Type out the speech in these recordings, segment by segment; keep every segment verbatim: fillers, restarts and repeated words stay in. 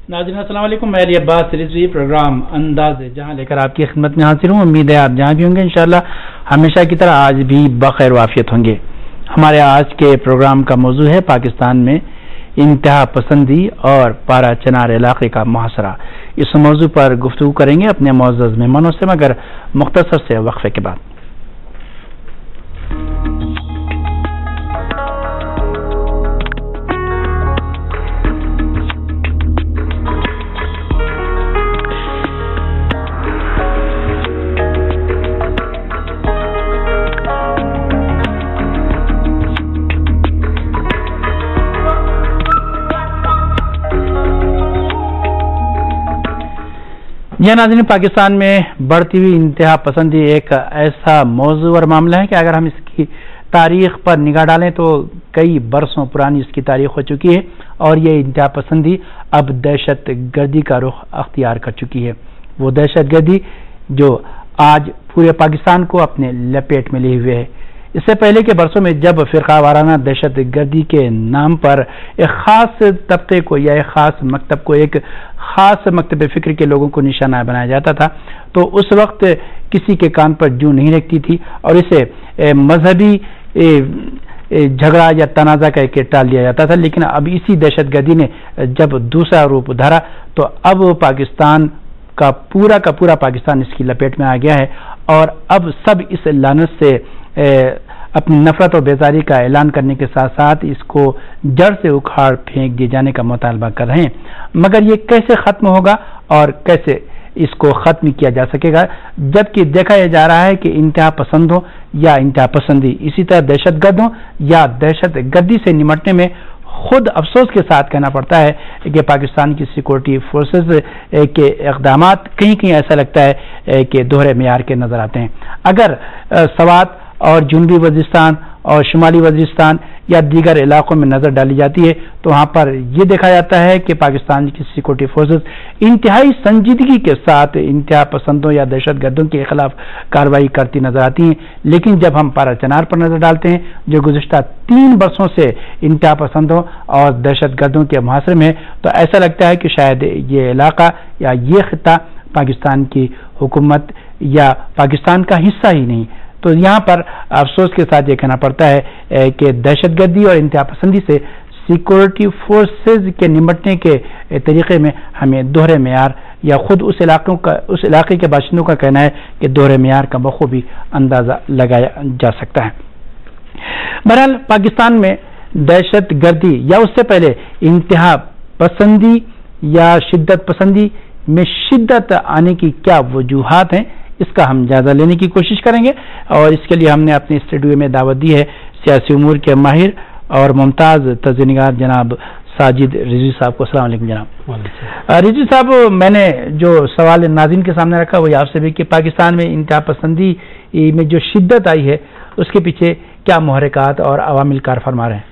ناظرین السلام علیکم، میں علی عباس رضوی پروگرام انداز جہاں لے کر آپ کی خدمت میں حاضر ہوں۔ امید ہے آپ جہاں بھی ہوں گے انشاءاللہ ہمیشہ کی طرح آج بھی بخیر وعافیت ہوں گے۔ ہمارے آج کے پروگرام کا موضوع ہے پاکستان میں انتہا پسندی اور پارا چنار علاقے کا محاصرہ۔ اس موضوع پر گفتگو کریں گے اپنے معزز مہمانوں سے، مگر مختصر سے وقفے کے بعد۔ یہ ناظرین، پاکستان میں بڑھتی ہوئی انتہا پسندی ایک ایسا موضوع اور معاملہ ہے کہ اگر ہم اس کی تاریخ پر نگاہ ڈالیں تو کئی برسوں پرانی اس کی تاریخ ہو چکی ہے، اور یہ انتہا پسندی اب دہشت گردی کا رخ اختیار کر چکی ہے۔ وہ دہشت گردی جو آج پورے پاکستان کو اپنے لپیٹ میں لیے ہوئے ہے۔ اس سے پہلے کے برسوں میں جب فرقہ وارانہ دہشت گردی کے نام پر ایک خاص طبقے کو یا ایک خاص مکتب کو، ایک خاص مکتب فکر کے لوگوں کو نشانہ بنایا جاتا تھا تو اس وقت کسی کے کان پر جوں نہیں رکھتی تھی اور اسے مذہبی جھگڑا یا تنازع کہہ کے ٹال دیا جاتا تھا۔ لیکن اب اسی دہشت گردی نے جب دوسرا روپ دھرا تو اب پاکستان کا پورا کا پورا پاکستان اس کی لپیٹ میں آ گیا ہے، اور اب سب اس لعنت سے اپنی نفرت اور بیزاری کا اعلان کرنے کے ساتھ ساتھ اس کو جڑ سے اکھاڑ پھینک دیے جانے کا مطالبہ کر رہے ہیں۔ مگر یہ کیسے ختم ہوگا اور کیسے اس کو ختم کیا جا سکے گا، جبکہ دیکھا یہ جا رہا ہے کہ انتہا پسندوں یا انتہا پسندی، اسی طرح دہشت گردوں یا دہشت گردی سے نمٹنے میں خود افسوس کے ساتھ کہنا پڑتا ہے کہ پاکستان کی سیکورٹی فورسز کے اقدامات کہیں کہیں ایسا لگتا ہے کہ دوہرے معیار کے نظر آتے ہیں۔ اگر سوات اور جنوبی وزیرستان اور شمالی وزیرستان یا دیگر علاقوں میں نظر ڈالی جاتی ہے تو وہاں پر یہ دیکھا جاتا ہے کہ پاکستان کی سیکورٹی فورسز انتہائی سنجیدگی کے ساتھ انتہا پسندوں یا دہشت گردوں کے خلاف کارروائی کرتی نظر آتی ہیں۔ لیکن جب ہم پارا چنار پر نظر ڈالتے ہیں جو گزشتہ تین برسوں سے انتہا پسندوں اور دہشت گردوں کے محاصرے میں، تو ایسا لگتا ہے کہ شاید یہ علاقہ یا یہ خطہ پاکستان کی حکومت یا پاکستان کا حصہ ہی نہیں۔ تو یہاں پر افسوس کے ساتھ یہ کہنا پڑتا ہے کہ دہشت گردی اور انتہا پسندی سے سیکورٹی فورسز کے نمٹنے کے طریقے میں ہمیں دوہرے معیار یا خود اس علاقوں کا اس علاقے کے باشندوں کا کہنا ہے کہ دوہرے معیار کا بخوبی اندازہ لگایا جا سکتا ہے۔ بہرحال پاکستان میں دہشت گردی یا اس سے پہلے انتہا پسندی یا شدت پسندی میں شدت آنے کی کیا وجوہات ہیں، اس کا ہم جائزہ لینے کی کوشش کریں گے، اور اس کے لیے ہم نے اپنے اسٹوڈیو میں دعوت دی ہے سیاسی امور کے ماہر اور ممتاز تجزیہ نگار جناب ساجد رضوی صاحب کو۔ السلام علیکم جناب۔ رضوی صاحب، میں نے جو سوال ناظرین کے سامنے رکھا وہ آپ سے بھی کہ پاکستان میں انتہا پسندی میں جو شدت آئی ہے اس کے پیچھے کیا محرکات اور عوامل کار فرما رہے ہیں؟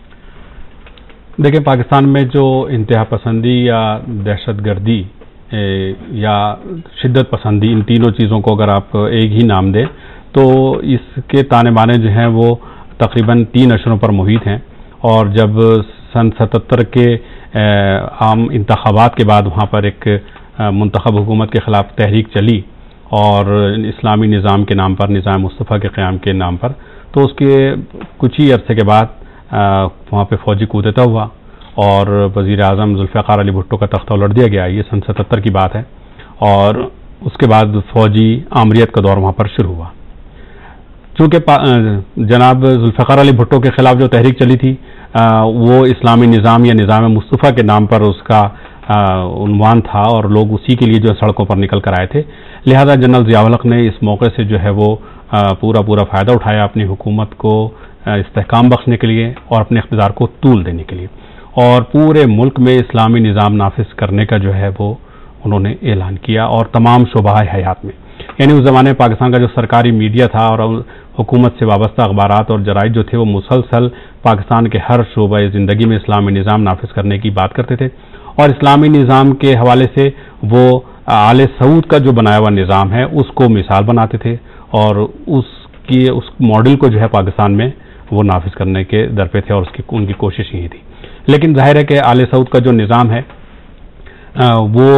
دیکھیں، پاکستان میں جو انتہا پسندی یا دہشت گردی یا شدت پسندی، ان تینوں چیزوں کو اگر آپ ایک ہی نام دیں تو اس کے تانے بانے جو ہیں وہ تقریباً تین اشروں پر محیط ہیں۔ اور جب سن ستتر کے عام انتخابات کے بعد وہاں پر ایک منتخب حکومت کے خلاف تحریک چلی اور اسلامی نظام کے نام پر، نظام مصطفیٰ کے قیام کے نام پر، تو اس کے کچھ ہی عرصے کے بعد وہاں پہ فوجی کودتا ہوا اور وزیر اعظم ذوالفقار علی بھٹو کا تختہ الٹ دیا گیا۔ یہ سن ستتر کی بات ہے، اور اس کے بعد فوجی آمریت کا دور وہاں پر شروع ہوا۔ چونکہ جناب ذوالفقار علی بھٹو کے خلاف جو تحریک چلی تھی وہ اسلامی نظام یا نظام مصطفیٰ کے نام پر اس کا عنوان تھا، اور لوگ اسی کے لیے جو سڑکوں پر نکل کر آئے تھے، لہذا جنرل ضیاء الحق نے اس موقع سے جو ہے وہ پورا پورا فائدہ اٹھایا اپنی حکومت کو استحکام بخشنے کے لیے اور اپنے اقتدار کو طول دینے کے لیے، اور پورے ملک میں اسلامی نظام نافذ کرنے کا جو ہے وہ انہوں نے اعلان کیا، اور تمام شعبہ حیات میں، یعنی اس زمانے میں پاکستان کا جو سرکاری میڈیا تھا اور حکومت سے وابستہ اخبارات اور جرائد جو تھے وہ مسلسل پاکستان کے ہر شعبہ زندگی میں اسلامی نظام نافذ کرنے کی بات کرتے تھے، اور اسلامی نظام کے حوالے سے وہ آل سعود کا جو بنایا ہوا نظام ہے اس کو مثال بناتے تھے، اور اس کی اس ماڈل کو جو ہے پاکستان میں وہ نافذ کرنے کے در پہ تھے، اور اس کی ان کی کوشش یہی تھی۔ لیکن ظاہر ہے کہ آل سعود کا جو نظام ہے وہ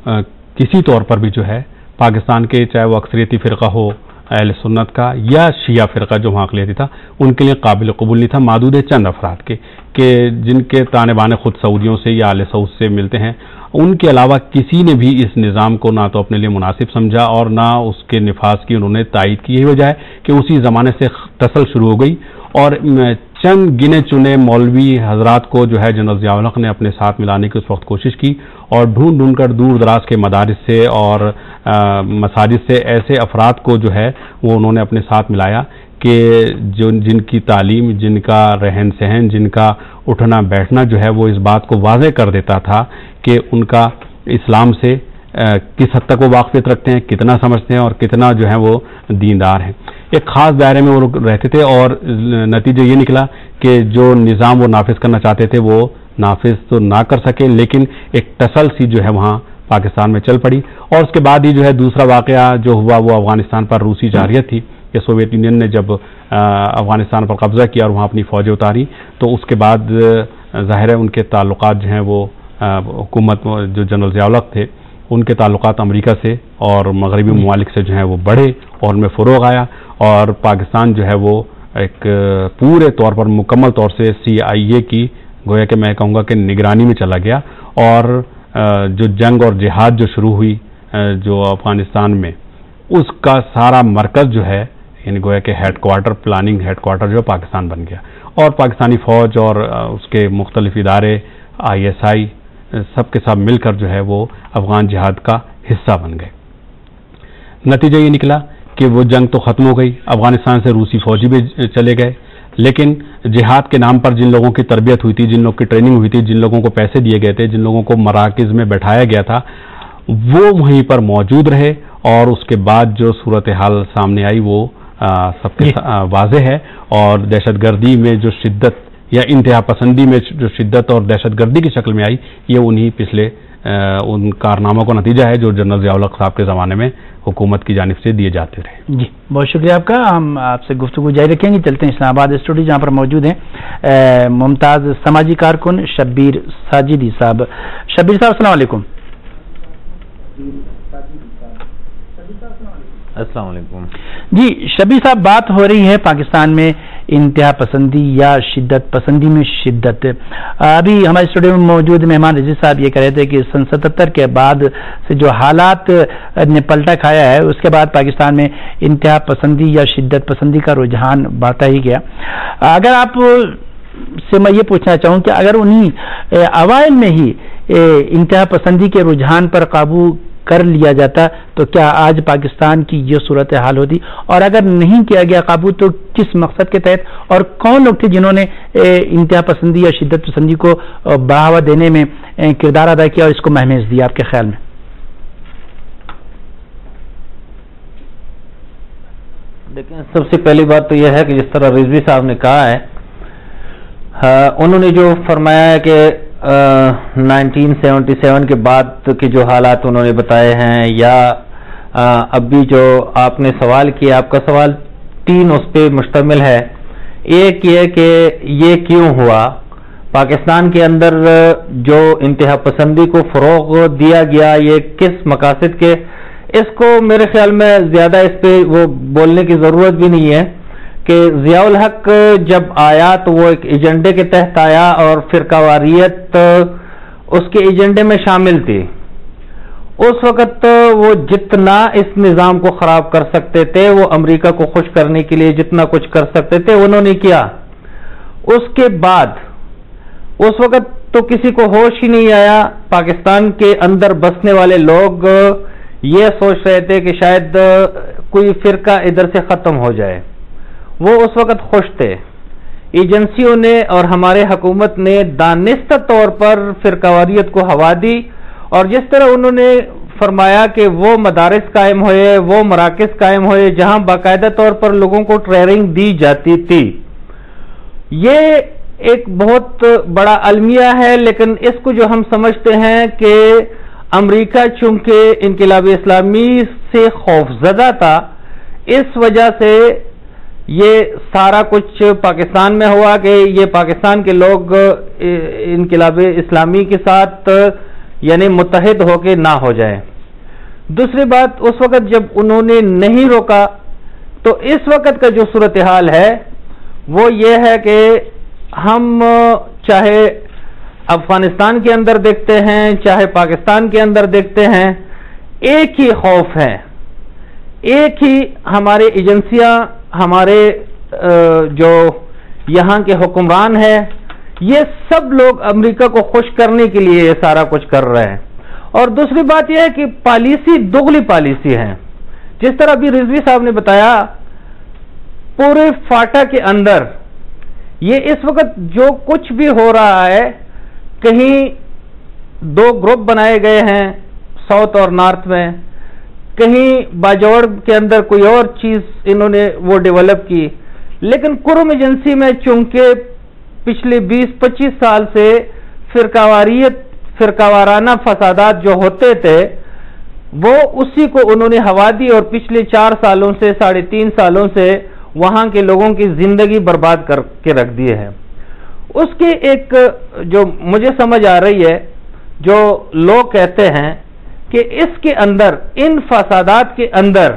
کسی طور پر بھی جو ہے پاکستان کے، چاہے وہ اکثریتی فرقہ ہو اہل سنت کا یا شیعہ فرقہ جو وہاں اقلیتی تھا، ان کے لیے قابل قبول نہیں تھا، محدود چند افراد کے کہ جن کے تانے بانے خود سعودیوں سے یا آل سعود سے ملتے ہیں، ان کے علاوہ کسی نے بھی اس نظام کو نہ تو اپنے لیے مناسب سمجھا اور نہ اس کے نفاذ کی انہوں نے تائید کی۔ یہی وجہ ہے کہ اسی زمانے سے ٹسل شروع ہو گئی اور چند گنے چنے مولوی حضرات کو جو ہے جنرل ضیاء الحق نے اپنے ساتھ ملانے کی اس وقت کوشش کی اور ڈھونڈ ڈھونڈ کر دور دراز کے مدارس سے اور مساجد سے ایسے افراد کو جو ہے وہ انہوں نے اپنے ساتھ ملایا کہ جو جن کی تعلیم، جن کا رہن سہن، جن کا اٹھنا بیٹھنا جو ہے وہ اس بات کو واضح کر دیتا تھا کہ ان کا اسلام سے کس حد تک وہ واقفیت رکھتے ہیں، کتنا سمجھتے ہیں اور کتنا جو ہے وہ دیندار ہیں۔ ایک خاص دائرے میں وہ رہتے تھے اور نتیجہ یہ نکلا کہ جو نظام وہ نافذ کرنا چاہتے تھے وہ نافذ تو نہ کر سکے، لیکن ایک ٹسل سی جو ہے وہاں پاکستان میں چل پڑی۔ اور اس کے بعد ہی جو ہے دوسرا واقعہ جو ہوا وہ افغانستان پر روسی جارحیت تھی کہ سوویت یونین نے جب افغانستان پر قبضہ کیا اور وہاں اپنی فوجیں اتاری تو اس کے بعد ظاہر ہے ان کے تعلقات جو ہیں وہ حکومت جو جنرل ضیاء الحق تھے ان کے تعلقات امریکہ سے اور مغربی ممالک سے جو ہیں وہ بڑھے اور ان میں فروغ آیا اور پاکستان جو ہے وہ ایک پورے طور پر مکمل طور سے سی آئی اے کی گویا کہ میں کہوں گا کہ نگرانی میں چلا گیا اور جو جنگ اور جہاد جو شروع ہوئی جو افغانستان میں اس کا سارا مرکز جو ہے یعنی گویا کہ headquarter, planning headquarter جو ہے پاکستان بن گیا اور پاکستانی فوج اور اس کے مختلف ادارے آئی ایس آئی سب کے ساتھ مل کر جو ہے وہ افغان جہاد کا حصہ بن گئے۔ نتیجہ یہ نکلا کہ وہ جنگ تو ختم ہو گئی، افغانستان سے روسی فوجی بھی چلے گئے، لیکن جہاد کے نام پر جن لوگوں کی تربیت ہوئی تھی، جن لوگوں کی ٹریننگ ہوئی تھی، جن لوگوں کو پیسے دیے گئے تھے، جن لوگوں کو مراکز میں بیٹھایا گیا تھا، وہ وہیں پر موجود رہے اور اس کے بعد جو صورتحال سامنے آئی وہ سب کے واضح ہے اور دہشت گردی میں جو شدت یا انتہا پسندی میں جو شدت اور دہشت گردی کی شکل میں آئی یہ انہی پچھلے ان کارناموں کا نتیجہ ہے جو جنرل ضیاء الحق صاحب کے زمانے میں حکومت کی جانب سے دیے جاتے رہے۔ جی بہت شکریہ آپ کا، ہم آپ سے گفتگو جاری رکھیں گے۔ چلتے ہیں اسلام آباد اسٹوڈیو جہاں پر موجود ہیں ممتاز سماجی کارکن شبیر ساجدی صاحب۔ شبیر صاحب السلام علیکم۔ السلام علیکم جی شبیر صاحب، بات ہو رہی ہے پاکستان میں انتہا پسندی یا شدت پسندی میں شدت۔ ابھی ہمارے اسٹوڈیو میں موجود مہمان رضی صاحب یہ کہہ رہے تھے کہ سن ستہتر کے بعد سے جو حالات نے پلٹا کھایا ہے اس کے بعد پاکستان میں انتہا پسندی یا شدت پسندی کا رجحان بڑھتا ہی گیا۔ اگر آپ سے میں یہ پوچھنا چاہوں کہ اگر انہی اوائل میں ہی انتہا پسندی کے رجحان پر قابو کر لیا جاتا تو کیا آج پاکستان کی یہ صورتحال ہوتی، اور اگر نہیں کیا گیا قابو تو کس مقصد کے تحت اور کون لوگ تھے جنہوں نے انتہا پسندی یا شدت پسندی کو بڑھاوا دینے میں کردار ادا کیا اور اس کو مہمیز دیا آپ کے خیال میں؟ لیکن سب سے پہلی بات تو یہ ہے کہ جس طرح رضوی صاحب نے کہا ہے، انہوں نے جو فرمایا ہے کہ نائنٹین سیونٹی سیون کے بعد کے جو حالات انہوں نے بتائے ہیں یا اب بھی جو آپ نے سوال کیا، آپ کا سوال تین اس پہ مشتمل ہے۔ ایک یہ کہ یہ کیوں ہوا، پاکستان کے اندر جو انتہا پسندی کو فروغ دیا گیا یہ کس مقاصد کے، اس کو میرے خیال میں زیادہ اس پہ وہ بولنے کی ضرورت بھی نہیں ہے کہ ضیاء الحق جب آیا تو وہ ایک ایجنڈے کے تحت آیا اور فرقہ واریت اس کے ایجنڈے میں شامل تھی۔ اس وقت وہ جتنا اس نظام کو خراب کر سکتے تھے، وہ امریکہ کو خوش کرنے کے لیے جتنا کچھ کر سکتے تھے انہوں نے کیا۔ اس کے بعد اس وقت تو کسی کو ہوش ہی نہیں آیا، پاکستان کے اندر بسنے والے لوگ یہ سوچ رہے تھے کہ شاید کوئی فرقہ ادھر سے ختم ہو جائے، وہ اس وقت خوش تھے۔ ایجنسیوں نے اور ہمارے حکومت نے دانستہ طور پر فرقہ واریت کو ہوا دی اور جس طرح انہوں نے فرمایا کہ وہ مدارس قائم ہوئے، وہ مراکز قائم ہوئے جہاں باقاعدہ طور پر لوگوں کو ٹریننگ دی جاتی تھی، یہ ایک بہت بڑا المیہ ہے۔ لیکن اس کو جو ہم سمجھتے ہیں کہ امریکہ چونکہ انقلاب اسلامی سے خوفزدہ تھا، اس وجہ سے یہ سارا کچھ پاکستان میں ہوا کہ یہ پاکستان کے لوگ انقلاب اسلامی کے ساتھ یعنی متحد ہو کے نہ ہو جائے. دوسری بات، اس وقت جب انہوں نے نہیں روکا تو اس وقت کا جو صورتحال ہے وہ یہ ہے کہ ہم چاہے افغانستان کے اندر دیکھتے ہیں چاہے پاکستان کے اندر دیکھتے ہیں، ایک ہی خوف ہے، ایک ہی ہمارے ایجنسیاں، ہمارے جو یہاں کے حکمران ہیں، یہ سب لوگ امریکہ کو خوش کرنے کے لیے یہ سارا کچھ کر رہے ہیں. اور دوسری بات یہ ہے کہ پالیسی دگلی پالیسی ہے. جس طرح ابھی رضوی صاحب نے بتایا، پورے فاٹا کے اندر یہ اس وقت جو کچھ بھی ہو رہا ہے، کہیں دو گروپ بنائے گئے ہیں ساؤتھ اور نارتھ میں، کہیں باجوڑ کے اندر کوئی اور چیز انہوں نے وہ ڈیولپ کی. لیکن کرم ایجنسی میں چونکہ پچھلے بیس پچیس سال سے فرقہ واریت فرقہ وارانہ فسادات جو ہوتے تھے وہ اسی کو انہوں نے ہوا دی، اور پچھلے چار سالوں سے ساڑھے تین سالوں سے وہاں کے لوگوں کی زندگی برباد کر کے رکھ دیے ہیں. اس کی ایک جو مجھے سمجھ آ رہی ہے، جو لوگ کہتے ہیں کہ اس کے اندر، ان فسادات کے اندر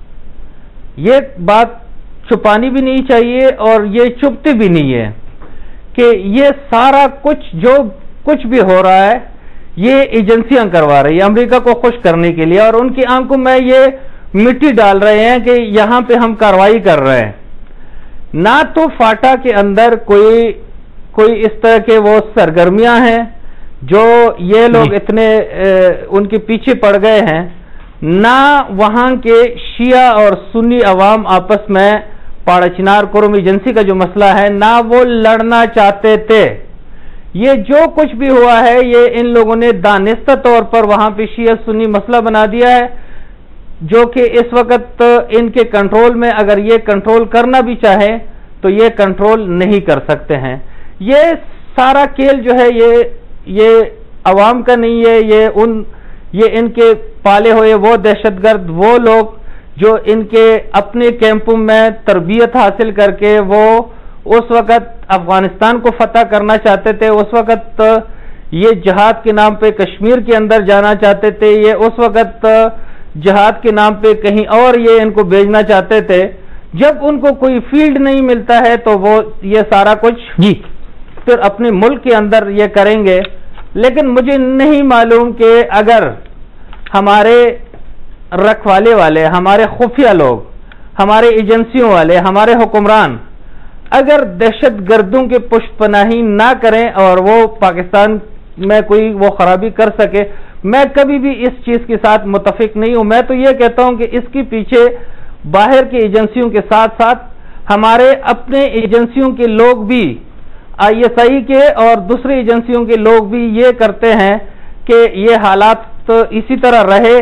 یہ بات چھپانی بھی نہیں چاہیے اور یہ چھپتی بھی نہیں ہے کہ یہ سارا کچھ جو کچھ بھی ہو رہا ہے یہ ایجنسیاں کروا رہی ہیں امریکہ کو خوش کرنے کے لیے، اور ان کی آنکھوں میں یہ مٹی ڈال رہے ہیں کہ یہاں پہ ہم کارروائی کر رہے ہیں. نہ تو فاٹا کے اندر کوئی کوئی اس طرح کے وہ سرگرمیاں ہیں جو یہ لوگ اتنے ان کے پیچھے پڑ گئے ہیں، نہ وہاں کے شیعہ اور سنی عوام آپس میں پاڑا چنار کرم ایجنسی کا جو مسئلہ ہے نہ وہ لڑنا چاہتے تھے. یہ جو کچھ بھی ہوا ہے یہ ان لوگوں نے دانستہ طور پر وہاں پہ شیعہ سنی مسئلہ بنا دیا ہے، جو کہ اس وقت ان کے کنٹرول میں، اگر یہ کنٹرول کرنا بھی چاہیں تو یہ کنٹرول نہیں کر سکتے ہیں. یہ سارا کھیل جو ہے یہ یہ عوام کا نہیں ہے، یہ ان یہ ان کے پالے ہوئے وہ دہشت گرد، وہ لوگ جو ان کے اپنے کیمپوں میں تربیت حاصل کر کے وہ اس وقت افغانستان کو فتح کرنا چاہتے تھے، اس وقت یہ جہاد کے نام پہ کشمیر کے اندر جانا چاہتے تھے، یہ اس وقت جہاد کے نام پہ کہیں اور یہ ان کو بھیجنا چاہتے تھے. جب ان کو کوئی فیلڈ نہیں ملتا ہے تو وہ یہ سارا کچھ جی پھر اپنے ملک کے اندر یہ کریں گے. لیکن مجھے نہیں معلوم کہ اگر ہمارے رکھوالے والے، ہمارے خفیہ لوگ، ہمارے ایجنسیوں والے، ہمارے حکمران اگر دہشت گردوں کے پشت پناہی نہ کریں اور وہ پاکستان میں کوئی وہ خرابی کر سکے، میں کبھی بھی اس چیز کے ساتھ متفق نہیں ہوں. میں تو یہ کہتا ہوں کہ اس کے پیچھے باہر کی ایجنسیوں کے ساتھ ساتھ ہمارے اپنے ایجنسیوں کے لوگ بھی، آئی ایس آئی کے اور دوسری ایجنسیوں کے لوگ بھی یہ کرتے ہیں کہ یہ حالات اسی طرح رہے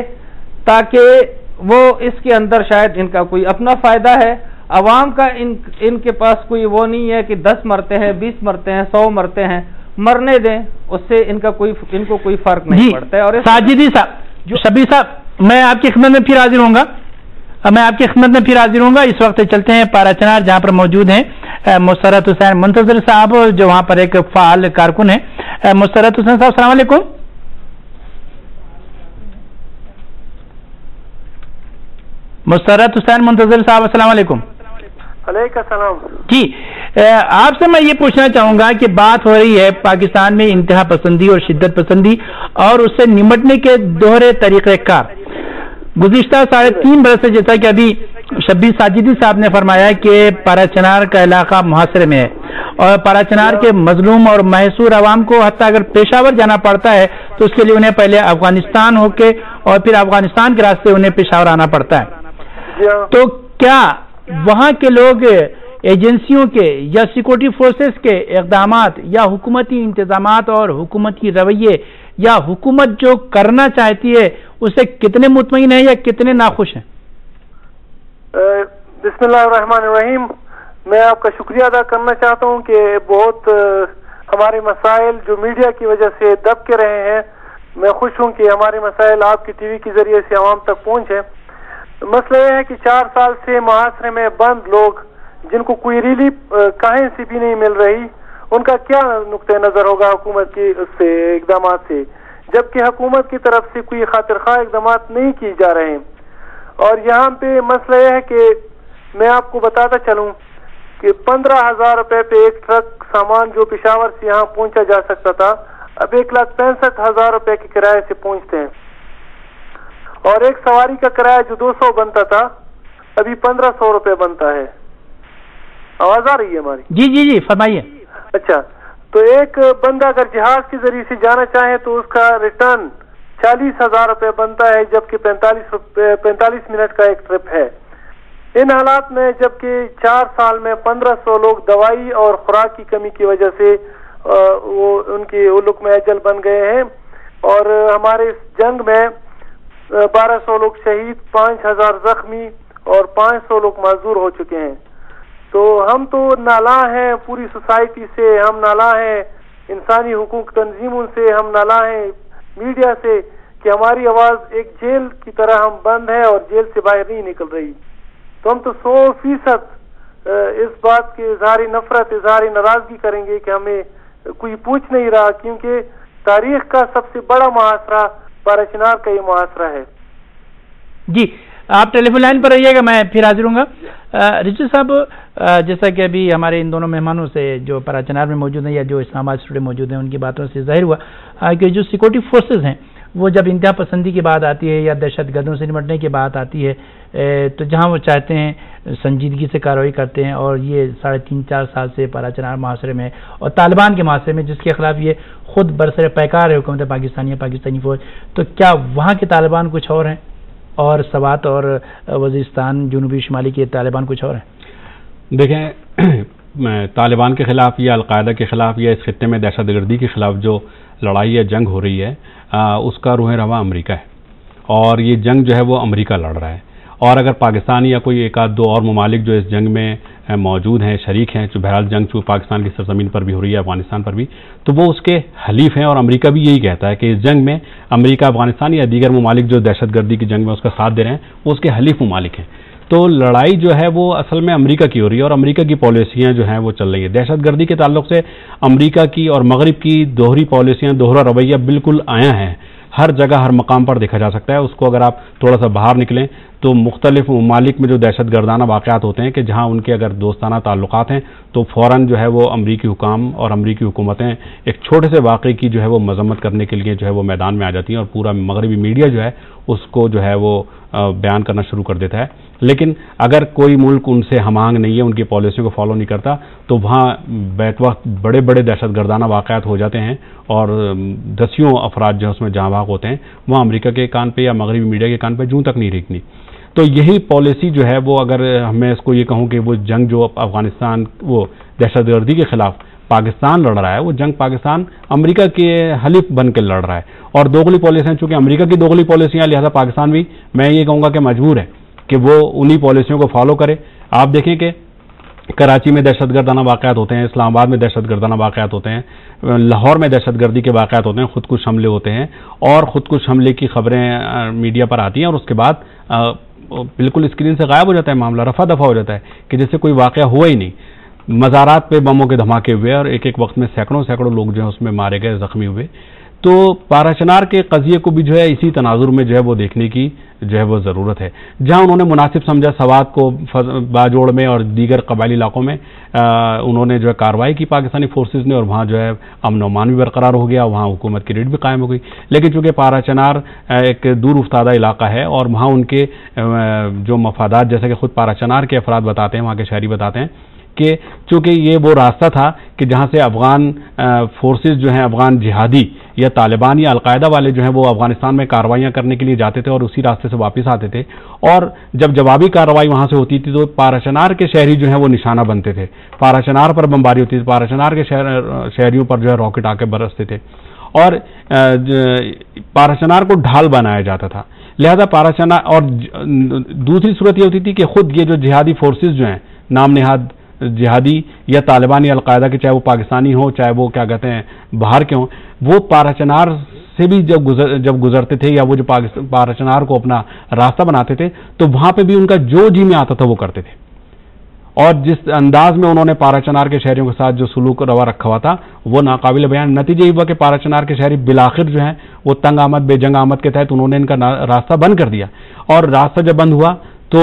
تاکہ وہ اس کے اندر شاید ان کا کوئی اپنا فائدہ ہے. عوام کا ان ان کے پاس کوئی وہ نہیں ہے کہ دس مرتے ہیں، بیس مرتے ہیں، سو مرتے ہیں، مرنے دیں، اس سے ان کا کوئی ان کو کوئی فرق نہیں پڑتا ہے. اور ساجدی صاحب، جو شبیر صاحب، میں آپ کی خدمت میں پھر حاضر ہوں گا میں آپ کی خدمت میں پھر حاضر ہوں گا اس وقت چلتے ہیں پارا چنار، جہاں پر موجود ہیں مسرت حسین منتظر صاحب، جو وہاں پر ایک فعال کارکن ہیں. مسرت حسین صاحب السلام علیکم. مسرت حسین منتظر صاحب السلام علیکم. علیکم السلام. جی، آپ سے میں یہ پوچھنا چاہوں گا کہ بات ہو رہی ہے پاکستان میں انتہا پسندی اور شدت پسندی اور اس سے نمٹنے کے دوہرے طریقہ کار. گزشتہ ساڑھے تین برس سے، جیسا کہ ابھی شبیر ساجدی صاحب نے فرمایا کہ پارا چنار کا علاقہ محاصرے میں ہے اور پارا چنار کے مظلوم اور محصور عوام کو حتیٰ اگر پشاور جانا پڑتا ہے تو اس کے لیے انہیں پہلے افغانستان ہو کے اور پھر افغانستان کے راستے انہیں پشاور آنا پڑتا ہے. تو کیا وہاں کے لوگ ایجنسیوں کے یا سیکورٹی فورسز کے اقدامات یا حکومتی انتظامات اور حکومتی رویے یا حکومت جو کرنا چاہتی ہے اسے کتنے مطمئن ہیں یا کتنے ناخوش ہیں؟ بسم اللہ الرحمن الرحیم. میں آپ کا شکریہ ادا کرنا چاہتا ہوں کہ بہت ہمارے مسائل جو میڈیا کی وجہ سے دب کے رہے ہیں، میں خوش ہوں کہ ہمارے مسائل آپ کی ٹی وی کے ذریعے سے عوام تک پہنچے. مسئلہ یہ ہے کہ چار سال سے محاصرے میں بند لوگ جن کو کوئی ریلیف کہیں سے بھی نہیں مل رہی، ان کا کیا نقطہ نظر ہوگا حکومت کی اس سے اقدامات سے، جبکہ حکومت کی طرف سے کوئی خاطر خواہ اقدامات نہیں کیے جا رہے ہیں۔ اور یہاں پہ مسئلہ یہ ہے کہ میں آپ کو بتاتا چلوں کہ پندرہ ہزار روپے پہ ایک ٹرک سامان جو پشاور سے یہاں پہنچا جا سکتا تھا اب ایک لاکھ پینسٹھ ہزار روپے کے کرائے سے پہنچتے ہیں، اور ایک سواری کا کرایہ جو دو سو بنتا تھا ابھی پندرہ سو روپے بنتا ہے۔ آواز آ رہی ہے ہماری؟ جی جی جی فرمائیے۔ اچھا، تو ایک بندہ اگر جہاز کے ذریعے سے جانا چاہے تو اس کا ریٹرن چالیس ہزار روپے بنتا ہے، جبکہ پینتالیس پینتالیس منٹ کا ایک ٹرپ ہے۔ ان حالات میں جبکہ چار سال میں پندرہ سو لوگ دوائی اور خوراک کی کمی کی وجہ سے وہ ان کی لقمہ اجل بن گئے ہیں، اور ہمارے اس جنگ میں بارہ سو لوگ شہید، پانچ ہزار زخمی اور پانچ سو لوگ معذور ہو چکے ہیں۔ تو ہم تو نالاں ہیں پوری سوسائٹی سے، ہم نالاں ہیں انسانی حقوق تنظیموں سے، ہم نالاں ہیں میڈیا سے کہ ہماری آواز ایک جیل کی طرح ہم بند ہے اور جیل سے باہر نہیں نکل رہی۔ تو ہم تو سو فیصد اس بات کے اظہار نفرت، اظہار ناراضگی کریں گے کہ ہمیں کوئی پوچھ نہیں رہا، کیونکہ تاریخ کا سب سے بڑا محاصرہ پارا چنار کا یہ محاصرہ ہے۔ جی آپ ٹیلی فون لائن پر رہیے گا، میں پھر حاضر ہوں گا۔ رچو صاحب، جیسا کہ ابھی ہمارے ان دونوں مہمانوں سے جو پارا چنار میں موجود ہیں یا جو اسلام آباد اسٹوڈیو موجود ہیں ان کی باتوں سے ظاہر ہوا کہ جو سیکورٹی فورسز ہیں وہ جب انتہا پسندی کی بات آتی ہے یا دہشت گردوں سے نمٹنے کی بات آتی ہے تو جہاں وہ چاہتے ہیں سنجیدگی سے کارروائی کرتے ہیں، اور یہ ساڑھے تین چار سال سے پارا چنار محاصرے میں اور طالبان کے محاصرے میں جس کے خلاف یہ خود برسر پیکار ہے حکومت پاکستانی یا پاکستانی فوج، تو کیا وہاں کے طالبان کچھ اور ہیں اور سوات اور وزیرستان جنوبی شمالی کے طالبان کچھ اور ہیں؟ دیکھیں، طالبان کے خلاف یا القاعدہ کے خلاف یا اس خطے میں دہشت گردی کے خلاف جو لڑائی یا جنگ ہو رہی ہے اس کا روح رواں امریکہ ہے، اور یہ جنگ جو ہے وہ امریکہ لڑ رہا ہے۔ اور اگر پاکستان یا کوئی ایک آدھ دو اور ممالک جو اس جنگ میں موجود ہیں، شریک ہیں، جو بہرحال جنگ چونکہ پاکستان کی سرزمین پر بھی ہو رہی ہے، افغانستان پر بھی، تو وہ اس کے حلیف ہیں، اور امریکہ بھی یہی کہتا ہے کہ اس جنگ میں امریکہ، افغانستان یا دیگر ممالک جو دہشت گردی کی جنگ میں اس کا ساتھ دے رہے ہیں وہ اس کے حلیف ممالک ہیں۔ تو لڑائی جو ہے وہ اصل میں امریکہ کی ہو رہی ہے، اور امریکہ کی پالیسیاں جو ہیں وہ چل رہی ہیں۔ دہشت گردی کے تعلق سے امریکہ کی اور مغرب کی دوہری پالیسیاں، دوہرا رویہ بالکل آیا ہے، ہر جگہ ہر مقام پر دیکھا جا سکتا ہے۔ اس کو اگر آپ تھوڑا سا باہر نکلیں تو مختلف ممالک میں جو دہشت گردانہ واقعات ہوتے ہیں کہ جہاں ان کے اگر دوستانہ تعلقات ہیں تو فوراً جو ہے وہ امریکی حکام اور امریکی حکومتیں ایک چھوٹے سے واقعے کی جو ہے وہ مذمت کرنے کے لیے جو ہے وہ میدان میں آ جاتی ہیں، اور پورا مغربی میڈیا جو ہے اس کو جو ہے وہ بیان کرنا شروع کر دیتا ہے۔ لیکن اگر کوئی ملک ان سے ہم آہنگ نہیں ہے، ان کی پالیسیوں کو فالو نہیں کرتا، تو وہاں بیت وقت بڑے بڑے دہشت گردانہ واقعات ہو جاتے ہیں اور دسیوں افراد جو ہے اس میں جاں بحق ہوتے ہیں۔ وہاں امریکہ کے کان پہ یا مغربی میڈیا کے کان پہ جوں تک نہیں ریکھنی۔ تو یہی پالیسی جو ہے وہ، اگر میں اس کو یہ کہوں کہ وہ جنگ جو افغانستان وہ دہشت گردی کے خلاف پاکستان لڑ رہا ہے، وہ جنگ پاکستان امریکہ کے حلیف بن کے لڑ رہا ہے، اور دوغلی پالیسیاں چونکہ امریکہ کی دوغلی پالیسیاں، لہذا پاکستان بھی میں یہ کہوں گا کہ مجبور ہے کہ وہ انہی پالیسیوں کو فالو کرے۔ آپ دیکھیں کہ کراچی میں دہشت گردانہ واقعات ہوتے ہیں، اسلام آباد میں دہشت گردانہ واقعات ہوتے ہیں، لاہور میں دہشت گردی کے واقعات ہوتے ہیں، خود کش حملے ہوتے ہیں، اور خود کش حملے کی خبریں میڈیا پر آتی ہیں، اور اس کے بعد بالکل اسکرین سے غائب ہو جاتا ہے معاملہ، رفع دفع ہو جاتا ہے کہ جیسے کوئی واقعہ ہوا ہی نہیں۔ مزارات پہ بموں کے دھماکے ہوئے اور ایک ایک وقت میں سینکڑوں سینکڑوں لوگ جو ہیں اس میں مارے گئے، زخمی ہوئے۔ تو پارا چنار کے قضیے کو بھی جو ہے اسی تناظر میں جو ہے وہ دیکھنے کی جو ہے وہ ضرورت ہے، جہاں انہوں نے مناسب سمجھا سوات کو باجوڑ میں اور دیگر قبائلی علاقوں میں انہوں نے جو ہے کارروائی کی پاکستانی فورسز نے، اور وہاں جو ہے امن و امان بھی برقرار ہو گیا، وہاں حکومت کی ریٹ بھی قائم ہو گئی۔ لیکن چونکہ پارا چنار ایک دور افتادہ علاقہ ہے، اور وہاں ان کے جو مفادات، جیسا کہ خود پارا چنار کے افراد بتاتے ہیں، وہاں کے شہری بتاتے ہیں کہ چونکہ یہ وہ راستہ تھا کہ جہاں سے افغان فورسز جو ہیں، افغان جہادی یا طالبان یا القاعدہ والے جو ہیں وہ افغانستان میں کارروائیاں کرنے کے لیے جاتے تھے اور اسی راستے سے واپس آتے تھے، اور جب جوابی کارروائی وہاں سے ہوتی تھی تو پارا چنار کے شہری جو ہیں وہ نشانہ بنتے تھے، پارا چنار پر بمباری ہوتی تھی، پارا چنار کے شہریوں پر جو ہے راکٹ آ کے برستے تھے، اور پارا چنار کو ڈھال بنایا جاتا تھا۔ لہذا پارا چنار، اور دوسری صورت یہ ہوتی تھی کہ خود یہ جو جہادی فورسز جو ہیں، نام نہاد جہادی یا طالبان یا القاعدہ کے، چاہے وہ پاکستانی ہوں چاہے وہ کیا کہتے ہیں باہر کے ہوں، وہ پارا چنار سے بھی جب گزر جب گزرتے تھے یا وہ جو پارا چنار کو اپنا راستہ بناتے تھے تو وہاں پہ بھی ان کا جو جی میں آتا تھا وہ کرتے تھے، اور جس انداز میں انہوں نے پارا چنار کے شہریوں کے ساتھ جو سلوک روا رکھا ہوا تھا وہ ناقابل بیان. نتیجہ یہ ہوا کہ پارا چنار کے شہری بالآخر جو ہیں وہ تنگ آمد بے جنگ آمد کے تحت انہوں نے ان کا راستہ بند کر دیا, اور راستہ جب بند ہوا تو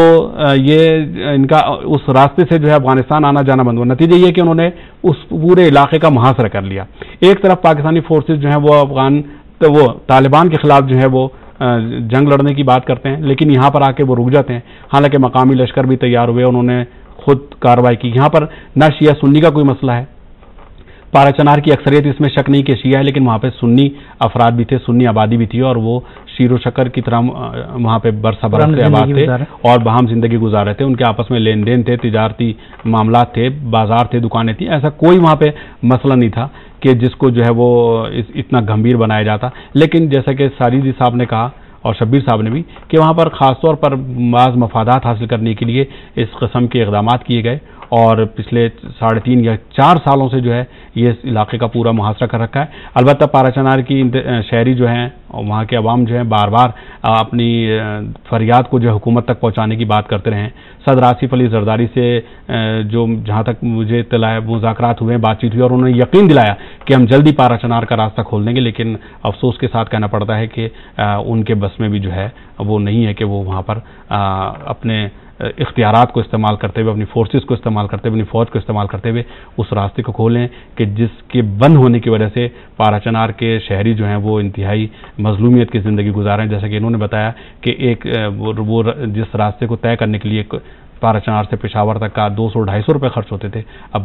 یہ ان کا اس راستے سے جو ہے افغانستان آنا جانا بند ہوا. نتیجہ یہ کہ انہوں نے اس پورے علاقے کا محاصرہ کر لیا. ایک طرف پاکستانی فورسز جو ہیں وہ افغان وہ طالبان کے خلاف جو ہے وہ جنگ لڑنے کی بات کرتے ہیں, لیکن یہاں پر آ کے وہ رک جاتے ہیں. حالانکہ مقامی لشکر بھی تیار ہوئے, انہوں نے خود کارروائی کی. یہاں پر نہ شیعہ سنی کا کوئی مسئلہ ہے, پارا چنار کی اکثریت اس میں شک نہیں کہ شیعہ ہے, لیکن وہاں پہ سنی افراد بھی تھے, سنی آبادی بھی تھی, اور وہ شیر و شکر کی طرح وہاں پہ برسہ برس سے آباد تھے اور باہم زندگی گزار رہے تھے. ان کے آپس میں لین دین تھے, تجارتی معاملات تھے, بازار تھے, دکانیں تھیں. ایسا کوئی وہاں پہ مسئلہ نہیں تھا کہ جس کو جو ہے وہ اتنا گمبھیر بنایا جاتا. لیکن جیسا کہ ساریدی صاحب نے کہا اور شبیر صاحب نے بھی کہ وہاں پر خاص طور پر بعض مفادات حاصل کرنے کے لیے اس قسم کے اقدامات کیے گئے, اور پچھلے ساڑھے تین یا چار سالوں سے جو ہے یہ اس علاقے کا پورا محاصرہ کر رکھا ہے. البتہ پارا چنار کی شہری جو ہیں اور وہاں کے عوام جو ہیں بار بار اپنی فریاد کو جو ہے حکومت تک پہنچانے کی بات کرتے رہے ہیں. صدر آصف علی زرداری سے جو جہاں تک مجھے اطلاع مذاکرات ہوئے, بات چیت ہوئی, اور انہوں نے یقین دلایا کہ ہم جلدی پارا چنار کا راستہ کھول دیں گے. لیکن افسوس کے ساتھ کہنا پڑتا ہے کہ ان کے بس میں بھی جو ہے وہ نہیں ہے کہ وہ وہاں پر اپنے اختیارات کو استعمال کرتے ہوئے, اپنی فورسز کو استعمال کرتے ہوئے, اپنی فوج کو استعمال کرتے ہوئے اس راستے کو کھولیں کہ جس کے بند ہونے کی وجہ سے پارا چنار کے شہری جو ہیں وہ انتہائی مظلومیت کی زندگی گزارے ہیں. جیسا کہ انہوں نے بتایا کہ ایک وہ جس راستے کو طے کرنے کے لیے پارا چنار سے پشاور تک کا دو سو ڈھائی سو روپے خرچ ہوتے تھے, اب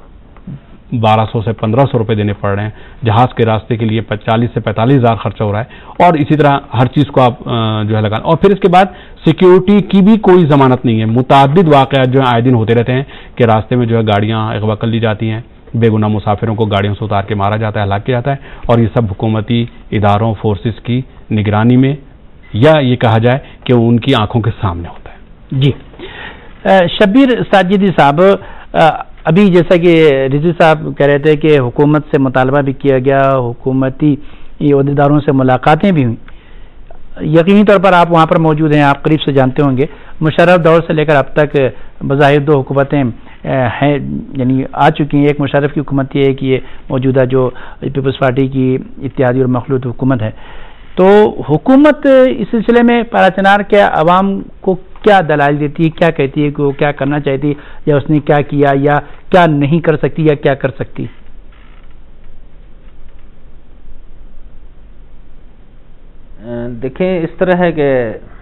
بارہ سو سے پندرہ سو روپے دینے پڑ رہے ہیں. جہاز کے راستے کے لیے چالیس سے پینتالیس ہزار خرچہ ہو رہا ہے, اور اسی طرح ہر چیز کو آپ جو ہے لگا. اور پھر اس کے بعد سیکیورٹی کی بھی کوئی ضمانت نہیں ہے. متعدد واقعات جو ہیں آئے دن ہوتے رہتے ہیں کہ راستے میں جو ہے گاڑیاں اغوا کر لی جاتی ہیں, بے گناہ مسافروں کو گاڑیوں سے اتار کے مارا جاتا ہے, ہلاک کیا جاتا ہے, اور یہ سب حکومتی اداروں فورسز کی نگرانی میں یا یہ کہا جائے کہ ان کی آنکھوں کے سامنے ہوتا ہے. جی شبیر ساجدی صاحب, ابھی جیسا کہ رضوی صاحب کہہ رہے تھے کہ حکومت سے مطالبہ بھی کیا گیا, حکومتی عہدیداروں سے ملاقاتیں بھی ہوئیں. یقینی طور پر آپ وہاں پر موجود ہیں, آپ قریب سے جانتے ہوں گے. مشرف دور سے لے کر اب تک بظاہر دو حکومتیں ہیں, یعنی آ چکی ہیں. ایک مشرف کی حکومت یہ ہے کہ یہ موجودہ جو پیپلز پارٹی کی اتحادی اور مخلوط حکومت ہے. تو حکومت اس سلسلے میں پارا چنار کے عوام کو کیا دلائل دیتی ہے, کیا کہتی ہے کہ وہ کیا کرنا چاہتی, یا اس نے کیا کیا یا کیا نہیں کر سکتی یا کیا کر سکتی؟ دیکھیں اس طرح ہے کہ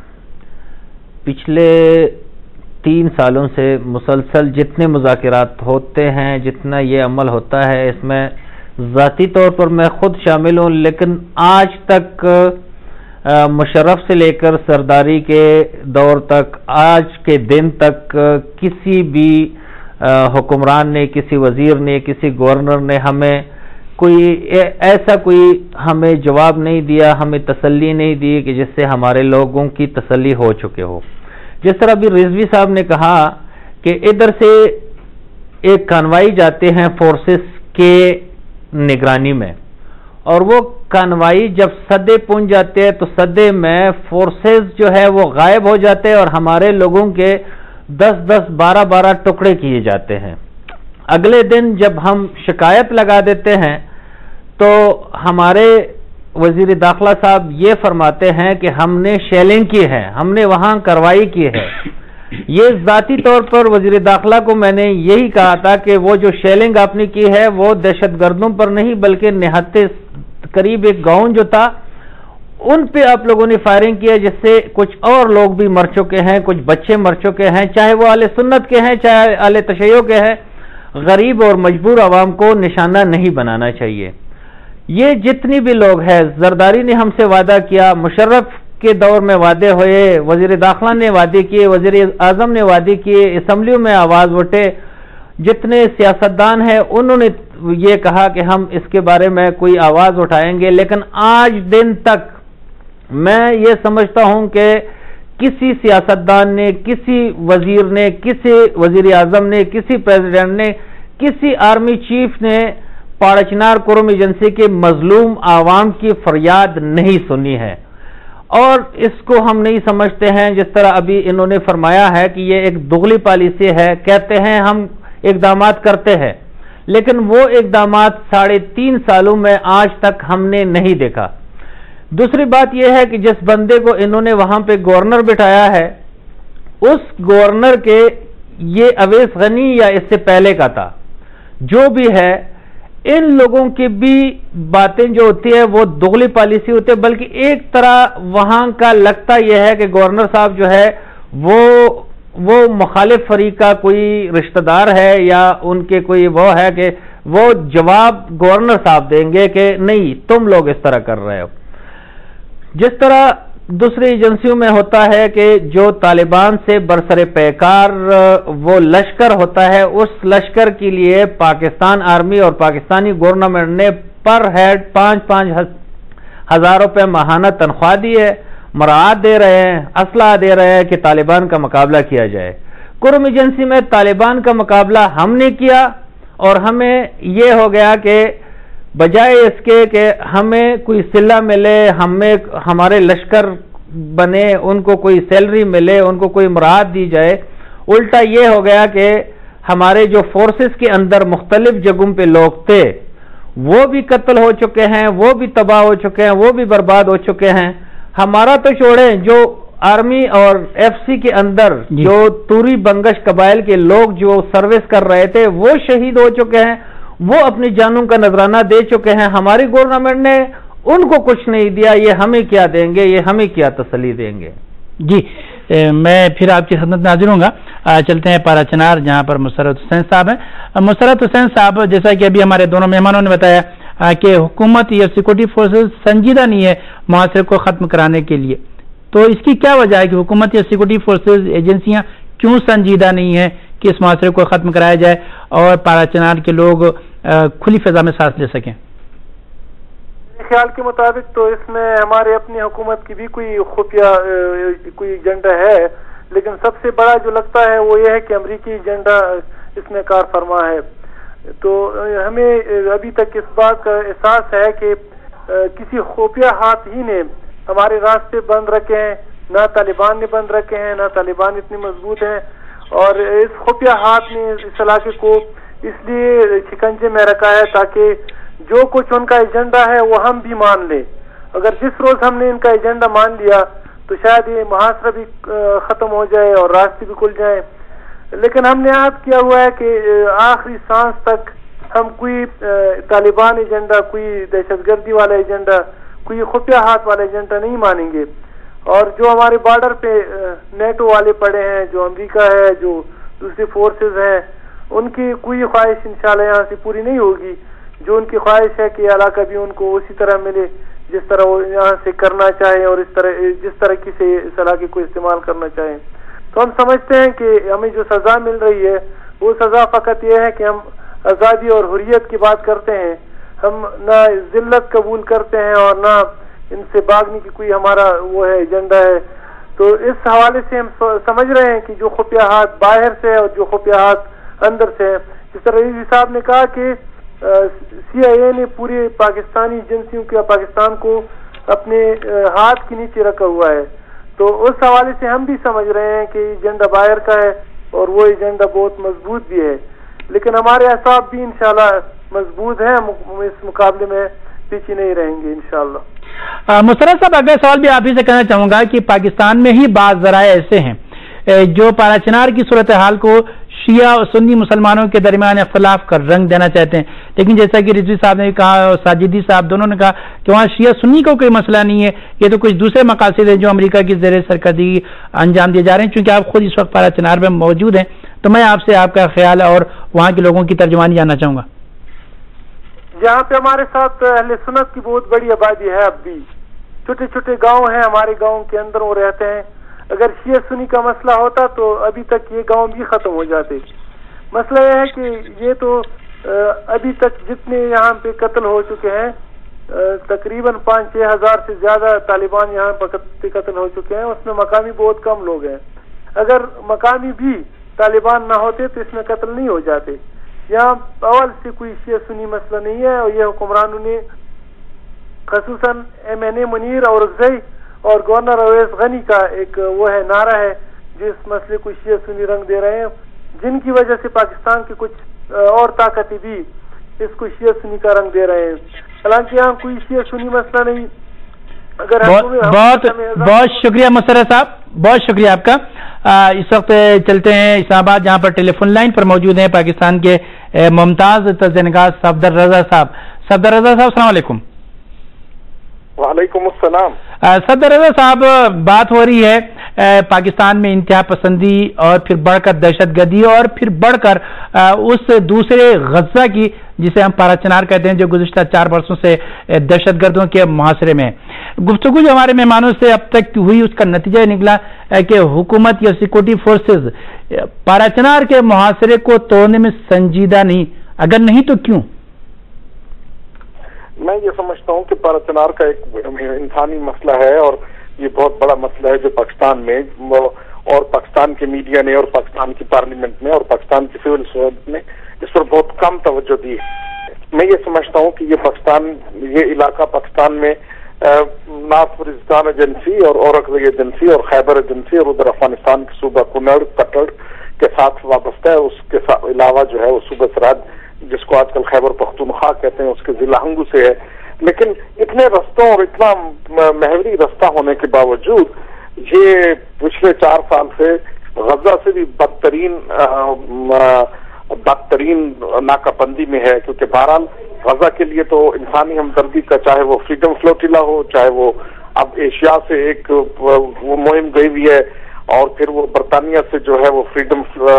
پچھلے تین سالوں سے مسلسل جتنے مذاکرات ہوتے ہیں, جتنا یہ عمل ہوتا ہے, اس میں ذاتی طور پر میں خود شامل ہوں, لیکن آج تک مشرف سے لے کر سرداری کے دور تک, آج کے دن تک کسی بھی حکمران نے, کسی وزیر نے, کسی گورنر نے ہمیں کوئی ایسا کوئی ہمیں جواب نہیں دیا, ہمیں تسلی نہیں دی کہ جس سے ہمارے لوگوں کی تسلی ہو چکے ہو. جس طرح بھی رضوی صاحب نے کہا کہ ادھر سے ایک کانوائی جاتے ہیں فورسز کے نگرانی میں, اور وہ کانوائی جب صدے پہنچ جاتے ہیں تو صدے میں فورسز جو ہے وہ غائب ہو جاتے ہیں, اور ہمارے لوگوں کے دس دس بارہ بارہ ٹکڑے کیے جاتے ہیں. اگلے دن جب ہم شکایت لگا دیتے ہیں تو ہمارے وزیر داخلہ صاحب یہ فرماتے ہیں کہ ہم نے شیلنگ کی ہے, ہم نے وہاں کارروائی کی ہے. یہ ذاتی طور پر وزیر داخلہ کو میں نے یہی کہا تھا کہ وہ جو شیلنگ آپ نے کی ہے وہ دہشت گردوں پر نہیں بلکہ نہتے قریب ایک گاؤں جو تھا ان پہ آپ لوگوں نے فائرنگ کی ہے, جس سے کچھ اور لوگ بھی مر چکے ہیں, کچھ بچے مر چکے ہیں, چاہے وہ اہل سنت کے ہیں چاہے اہل تشیع کے ہیں. غریب اور مجبور عوام کو نشانہ نہیں بنانا چاہیے. یہ جتنی بھی لوگ ہیں, زرداری نے ہم سے وعدہ کیا, مشرف کے دور میں وعدے ہوئے, وزیر داخلہ نے وعدے کیے, وزیر اعظم نے وعدے کیے, اسمبلیوں میں آواز اٹھے, جتنے سیاستدان ہیں انہوں نے یہ کہا کہ ہم اس کے بارے میں کوئی آواز اٹھائیں گے. لیکن آج دن تک میں یہ سمجھتا ہوں کہ کسی سیاستدان نے, کسی وزیر نے, کسی وزیر اعظم نے, کسی پریزیڈنٹ نے, کسی آرمی چیف نے پارا چنار قوم ایجنسی کے مظلوم عوام کی فریاد نہیں سنی ہے. اور اس کو ہم نہیں سمجھتے ہیں جس طرح ابھی انہوں نے فرمایا ہے کہ یہ ایک دغلی پالیسی ہے. کہتے ہیں ہم اقدامات کرتے ہیں لیکن وہ اقدامات ساڑھے تین سالوں میں آج تک ہم نے نہیں دیکھا. دوسری بات یہ ہے کہ جس بندے کو انہوں نے وہاں پہ گورنر بٹھایا ہے اس گورنر کے یہ اویس غنی یا اس سے پہلے کا تھا جو بھی ہے, ان لوگوں کی بھی باتیں جو ہوتی ہے وہ دغلی پالیسی ہوتی ہے. بلکہ ایک طرح وہاں کا لگتا یہ ہے کہ گورنر صاحب جو ہے وہ وہ مخالف فریق کا کوئی رشتہ دار ہے یا ان کے کوئی وہ ہے کہ وہ جواب گورنر صاحب دیں گے کہ نہیں تم لوگ اس طرح کر رہے ہو. جس طرح دوسری ایجنسیوں میں ہوتا ہے کہ جو طالبان سے برسر پیکار وہ لشکر ہوتا ہے, اس لشکر کے لیے پاکستان آرمی اور پاکستانی گورنمنٹ نے پر ہیڈ پانچ پانچ ہزار روپے ماہانہ تنخواہ دی ہے, مراعات دے رہے ہیں, اسلحہ دے رہے ہیں کہ طالبان کا مقابلہ کیا جائے. کرم ایجنسی میں طالبان کا مقابلہ ہم نے کیا اور ہمیں یہ ہو گیا کہ بجائے اس کے کہ ہمیں کوئی صلہ ملے, ہمیں ہمارے لشکر بنے, ان کو کوئی سیلری ملے, ان کو کوئی مراعات دی جائے, الٹا یہ ہو گیا کہ ہمارے جو فورسز کے اندر مختلف جگہوں پہ لوگ تھے وہ بھی قتل ہو چکے ہیں, وہ بھی تباہ ہو چکے ہیں, وہ بھی برباد ہو چکے ہیں. ہمارا تو چھوڑیں, جو آرمی اور ایف سی کے اندر جو توری بنگش قبائل کے لوگ جو سروس کر رہے تھے وہ شہید ہو چکے ہیں, وہ اپنی جانوں کا نذرانہ دے چکے ہیں. ہماری گورنمنٹ نے ان کو کچھ نہیں دیا, یہ ہمیں کیا دیں گے, یہ ہمیں کیا تسلی دیں گے. جی میں پھر آپ کی خدمت میں حاضر ہوں گا. چلتے ہیں پارا چنار جہاں پر مسرت حسین صاحب ہیں. مسرت حسین صاحب, جیسا کہ ابھی ہمارے دونوں مہمانوں نے بتایا کہ حکومت یا سیکورٹی فورسز سنجیدہ نہیں ہے معاشرے کو ختم کرانے کے لیے, تو اس کی کیا وجہ ہے کہ حکومت یا سیکورٹی فورسز ایجنسیاں کیوں سنجیدہ نہیں ہیں کہ اس معاشرے کو ختم کرایا جائے اور پارا چنار کے لوگ کھلی فضا میں سانس لے سکیں؟ میرے خیال کے مطابق تو اس میں ہمارے اپنی حکومت کی بھی کوئی خفیہ کوئی ایجنڈا ہے, لیکن سب سے بڑا جو لگتا ہے وہ یہ ہے کہ امریکی ایجنڈا اس میں کار فرما ہے. تو ہمیں ابھی تک اس بات کا احساس ہے کہ کسی خفیہ ہاتھ ہی نے ہمارے راستے بند رکھے ہیں, نہ طالبان نے بند رکھے ہیں, نہ طالبان اتنے مضبوط ہیں, اور اس خفیہ ہاتھ نے اس علاقے کو اس لیے شکنجے میں رکھا ہے تاکہ جو کچھ ان کا ایجنڈا ہے وہ ہم بھی مان لیں. اگر جس روز ہم نے ان کا ایجنڈا مان لیا تو شاید یہ محاصرہ بھی ختم ہو جائے اور راستے بھی کھل جائیں. لیکن ہم نے عہد کیا ہوا ہے کہ آخری سانس تک ہم کوئی طالبان ایجنڈا, کوئی دہشت گردی والا ایجنڈا, کوئی خفیہ ہاتھ والا ایجنڈا نہیں مانیں گے. اور جو ہمارے بارڈر پہ نیٹو والے پڑے ہیں, جو امریکہ ہے, جو دوسری فورسز ہیں, ان کی کوئی خواہش انشاءاللہ یہاں سے پوری نہیں ہوگی. جو ان کی خواہش ہے کہ علاقہ بھی ان کو اسی طرح ملے جس طرح وہ یہاں سے کرنا چاہیں اور اس طرح جس طرح سے اس علاقے کو استعمال کرنا چاہیں. تو ہم سمجھتے ہیں کہ ہمیں جو سزا مل رہی ہے وہ سزا فقط یہ ہے کہ ہم آزادی اور حریت کی بات کرتے ہیں, ہم نہ ذلت قبول کرتے ہیں اور نہ ان سے بھاگنے کی کوئی ہمارا وہ ہے ایجنڈا ہے. تو اس حوالے سے ہم سمجھ رہے ہیں کہ جو خفیہ ہاتھ باہر سے ہے اور جو خفیہ ہاتھ اندر سے ہے, جس طرح رئیس صاحب نے کہا کہ سی آئی اے نے پوری پاکستانی ایجنسیوں کے پاکستان کو اپنے ہاتھ کے نیچے رکھا ہوا ہے, تو اس حوالے سے ہم بھی سمجھ رہے ہیں کہ ایجنڈا باہر کا ہے اور وہ ایجنڈا بہت مضبوط بھی ہے. لیکن ہمارے احساب بھی انشاءاللہ مضبوط ہیں, اس مقابلے میں پیچھے نہیں رہیں گے انشاءاللہ. مسرت صاحب, اگلا سوال بھی آپ ہی سے کہنا چاہوں گا کہ پاکستان میں ہی بعض ذرائع ایسے ہیں جو پارا چنار کی صورتحال کو شیعہ اور سنی مسلمانوں کے درمیان اختلاف کا رنگ دینا چاہتے ہیں, لیکن جیسا کہ رضوی صاحب نے کہا اور ساجدی صاحب دونوں نے کہا کہ وہاں شیعہ سنی کو کوئی مسئلہ نہیں ہے, یہ تو کچھ دوسرے مقاصد ہیں جو امریکہ کی زیر سرکردگی انجام دیے جا رہے ہیں. چونکہ آپ خود اس وقت پارا چنار میں موجود ہیں تو میں آپ سے آپ کا خیال اور وہاں کے لوگوں کی ترجمانی جاننا چاہوں گا. جہاں پہ ہمارے ساتھ اہل سنت کی بہت بڑی آبادی ہے, اب بھی چھوٹے چھوٹے گاؤں ہیں ہمارے گاؤں کے اندر وہ رہتے ہیں. اگر شیعہ سنی کا مسئلہ ہوتا تو ابھی تک یہ گاؤں بھی ختم ہو جاتے. مسئلہ یہ ہے کہ یہ تو ابھی تک جتنے یہاں پہ قتل ہو چکے ہیں تقریباً پانچ چھ ہزار سے زیادہ طالبان یہاں پہ قتل ہو چکے ہیں, اس میں مقامی بہت کم لوگ ہیں. اگر مقامی بھی طالبان نہ ہوتے تو اس میں قتل نہیں ہو جاتے. یہاں اول سے کوئی شیعہ سنی مسئلہ نہیں ہے, اور یہ حکمرانوں نے خصوصاً ایم این اے منیر اور رضوی اور گورنر اویس غنی کا ایک وہ ہے نعرہ ہے جو اس مسئلے کو شیعہ سنی رنگ دے رہے ہیں، جن کی وجہ سے پاکستان کی کچھ اور طاقتیں بھی اس کو شیعہ سنی کا رنگ دے رہے ہیں. حالانکہ یہاں کوئی شیعہ سنی مسئلہ نہیں. اگر بہت بہت شکریہ مسرت صاحب، بہت شکریہ آپ کا. اس وقت چلتے ہیں اسلام آباد، جہاں پر ٹیلی فون لائن پر موجود ہیں پاکستان کے ممتاز تجزیہ صفدر رضا صاحب. صفدر رضا صاحب السلام علیکم. وعلیکم السلام. صفدر رضا صاحب، بات ہو رہی ہے پاکستان میں انتہا پسندی اور پھر بڑھ کر دہشت گردی اور پھر بڑھ کر اس دوسرے غزہ کی جسے ہم پارا چنار کہتے ہیں، جو گزشتہ چار برسوں سے دہشت گردوں کے محاصرے میں. گفتگو جو ہمارے مہمانوں سے اب تک ہوئی اس کا نتیجہ نکلا کہ حکومت یا سیکورٹی فورسز پارا چنار کے محاصرے کو توڑنے میں سنجیدہ نہیں. اگر نہیں تو کیوں؟ میں یہ سمجھتا ہوں کہ پارا چنار کا ایک انسانی مسئلہ ہے، اور یہ بہت بڑا مسئلہ ہے جو پاکستان میں اور پاکستان کے میڈیا نے اور پاکستان کی پارلیمنٹ میں اور پاکستان کی سول سوسائٹی نے اس پر بہت کم توجہ دی ہے. میں یہ سمجھتا ہوں کہ یہ پاکستان یہ علاقہ پاکستان میں نارتھ وزیرستان ایجنسی اور اورکزئی ایجنسی اور خیبر ایجنسی اور ادھر افغانستان کے صوبہ کنڑ کٹڑ کے ساتھ وابستہ ہے. اس کے علاوہ جو ہے وہ صوبہ سرحد جس کو آج کل خیبر پختونخوا کہتے ہیں اس کے ضلع ہنگو سے ہے. لیکن اتنے رستوں اور اتنا محوری رستہ ہونے کے باوجود یہ پچھلے چار سال سے غزہ سے بھی بدترین بدترین ناکہ بندی میں ہے. کیونکہ بہرحال غزہ کے لیے تو انسانی ہمدردی کا، چاہے وہ فریڈم فلوٹیلا ہو، چاہے وہ اب ایشیا سے ایک وہ مہم گئی ہوئی ہے، اور پھر وہ برطانیہ سے جو ہے وہ فریڈم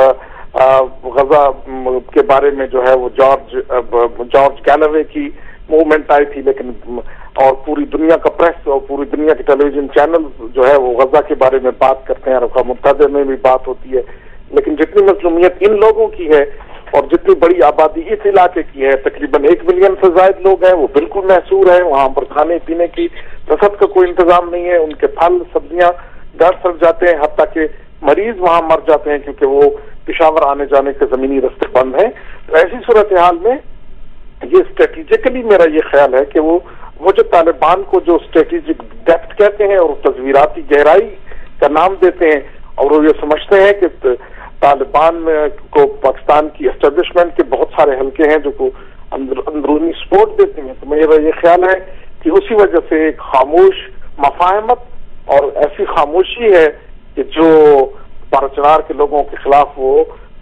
غزہ کے بارے میں جو ہے وہ جارج جارج گیلوے کی موومنٹ آئی تھی. لیکن اور پوری دنیا کا پریس اور پوری دنیا کے ٹیلی ویژن چینل جو ہے وہ غزہ کے بارے میں بات کرتے ہیں، اقوام متحدہ میں بھی بات ہوتی ہے. لیکن جتنی مظلومیت ان لوگوں کی ہے اور جتنی بڑی آبادی اس علاقے کی ہے، تقریباً ایک ملین سے زائد لوگ ہیں، وہ بالکل محصور ہیں. وہاں پر کھانے پینے کی رسد کا کوئی انتظام نہیں ہے. ان کے پھل سبزیاں گھر سڑ جاتے ہیں، حتیٰ کہ مریض وہاں مر جاتے ہیں کیونکہ وہ پشاور آنے جانے کے زمینی راستے بند ہیں. تو ایسی صورتحال میں یہ اسٹریٹجیکلی میرا یہ خیال ہے کہ وہ وہ جو طالبان کو جو اسٹریٹجک ڈیپتھ کہتے ہیں اور تصویراتی گہرائی کا نام دیتے ہیں، اور وہ یہ سمجھتے ہیں کہ طالبان کو پاکستان کی اسٹیبلشمنٹ کے بہت سارے حلقے ہیں جو کو اندرونی سپورٹ دیتے ہیں. تو میرا یہ خیال ہے کہ اسی وجہ سے ایک خاموش مفاہمت اور ایسی خاموشی ہے کہ جو پارا چنار کے لوگوں کے خلاف وہ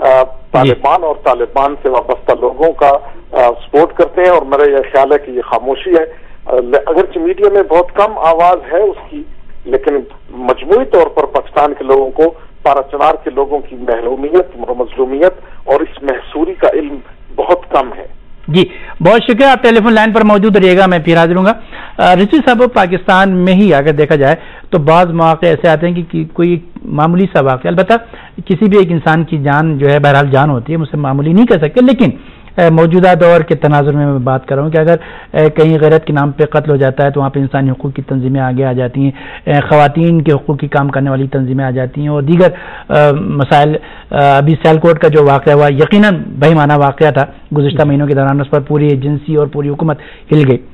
طالبان اور طالبان سے وابستہ لوگوں کا سپورٹ کرتے ہیں. اور میرا یہ خیال ہے کہ یہ خاموشی ہے، اگرچہ میڈیا میں بہت کم آواز ہے اس کی، لیکن مجموعی طور پر پاکستان کے لوگوں کو پارا چنار کے لوگوں کی محرومیت مظلومیت اور اس محصوری کا علم بہت کم ہے. جی بہت شکریہ. آپ ٹیلی فون لائن پر موجود رہیے گا، میں پھر حاضر ہوں گا. رضوی صاحب، پاکستان میں ہی اگر دیکھا جائے تو بعض مواقع ایسے آتے ہیں کہ کوئی معمولی سا واقعہ، البتہ کسی بھی ایک انسان کی جان جو ہے بہرحال جان ہوتی ہے، ہم اسے معمولی نہیں کہہ سکتے، لیکن موجودہ دور کے تناظر میں میں بات کر رہا ہوں کہ اگر کہیں غیرت کے نام پہ قتل ہو جاتا ہے تو وہاں پہ انسانی حقوق کی تنظیمیں آگے آ جاتی ہیں، خواتین کے حقوق کی کام کرنے والی تنظیمیں آ جاتی ہیں، اور دیگر مسائل. ابھی سیالکوٹ کا جو واقعہ ہوا یقیناً بہیمانہ واقعہ تھا، گزشتہ مہینوں کے دوران اس پر پوری ایجنسی اور پوری حکومت ہل گئی.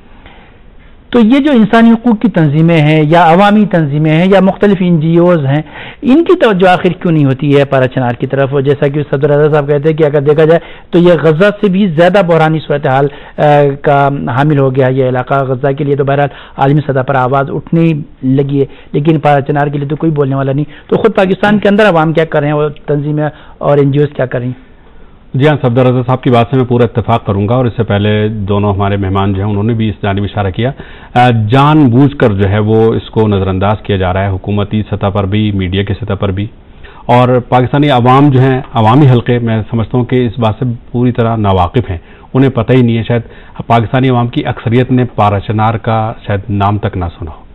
تو یہ جو انسانی حقوق کی تنظیمیں ہیں یا عوامی تنظیمیں ہیں یا مختلف این جی اوز ہیں، ان کی توجہ آخر کیوں نہیں ہوتی ہے پارا چنار کی طرف؟ جیسا کہ صفدر رضا صاحب کہتے ہیں کہ اگر دیکھا جائے تو یہ غزہ سے بھی زیادہ بحرانی صورتحال کا حامل ہو گیا یہ علاقہ. غزہ کے لیے تو بہرحال عالمی سطح پر آواز اٹھنے لگی ہے، لیکن پارا چنار کے لیے تو کوئی بولنے والا نہیں. تو خود پاکستان کے اندر عوام کیا کر رہے ہیں اور تنظیمیں اور این جی اوز کیا کر رہی ہیں؟ جی ہاں، صفدر رضا صاحب کی بات سے میں پورا اتفاق کروں گا، اور اس سے پہلے دونوں ہمارے مہمان جو ہیں انہوں نے بھی اس جانب اشارہ کیا. جان بوجھ کر جو ہے وہ اس کو نظر انداز کیا جا رہا ہے، حکومتی سطح پر بھی، میڈیا کی سطح پر بھی. اور پاکستانی عوام جو ہیں، عوامی حلقے، میں سمجھتا ہوں کہ اس بات سے پوری طرح ناواقف ہیں، انہیں پتہ ہی نہیں ہے. شاید پاکستانی عوام کی اکثریت نے پارا چنار کا شاید نام تک نہ سنا ہو.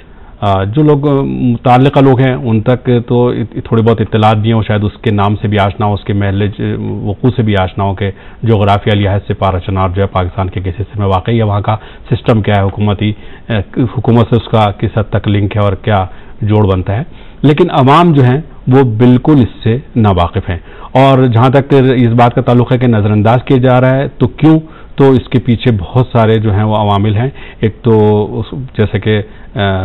جو لوگ متعلقہ لوگ ہیں ان تک تو تھوڑی بہت اطلاعات دی ہوں، شاید اس کے نام سے بھی آشنا ہو، اس کے محل وقوع سے بھی آشنا ہو کہ جغرافیہ لحاظ سے پارا چنار جو ہے پاکستان کے کس حصے میں واقع ہے، وہاں کا سسٹم کیا ہے، حکومتی حکومت سے اس کا کس حد تک لنک ہے اور کیا جوڑ بنتا ہے. لیکن عوام جو ہیں وہ بالکل اس سے ناواقف ہیں. اور جہاں تک اس بات کا تعلق ہے کہ نظر انداز کیا جا رہا ہے تو کیوں، تو اس کے پیچھے بہت سارے جو ہیں وہ عوامل ہیں. ایک تو جیسے کہ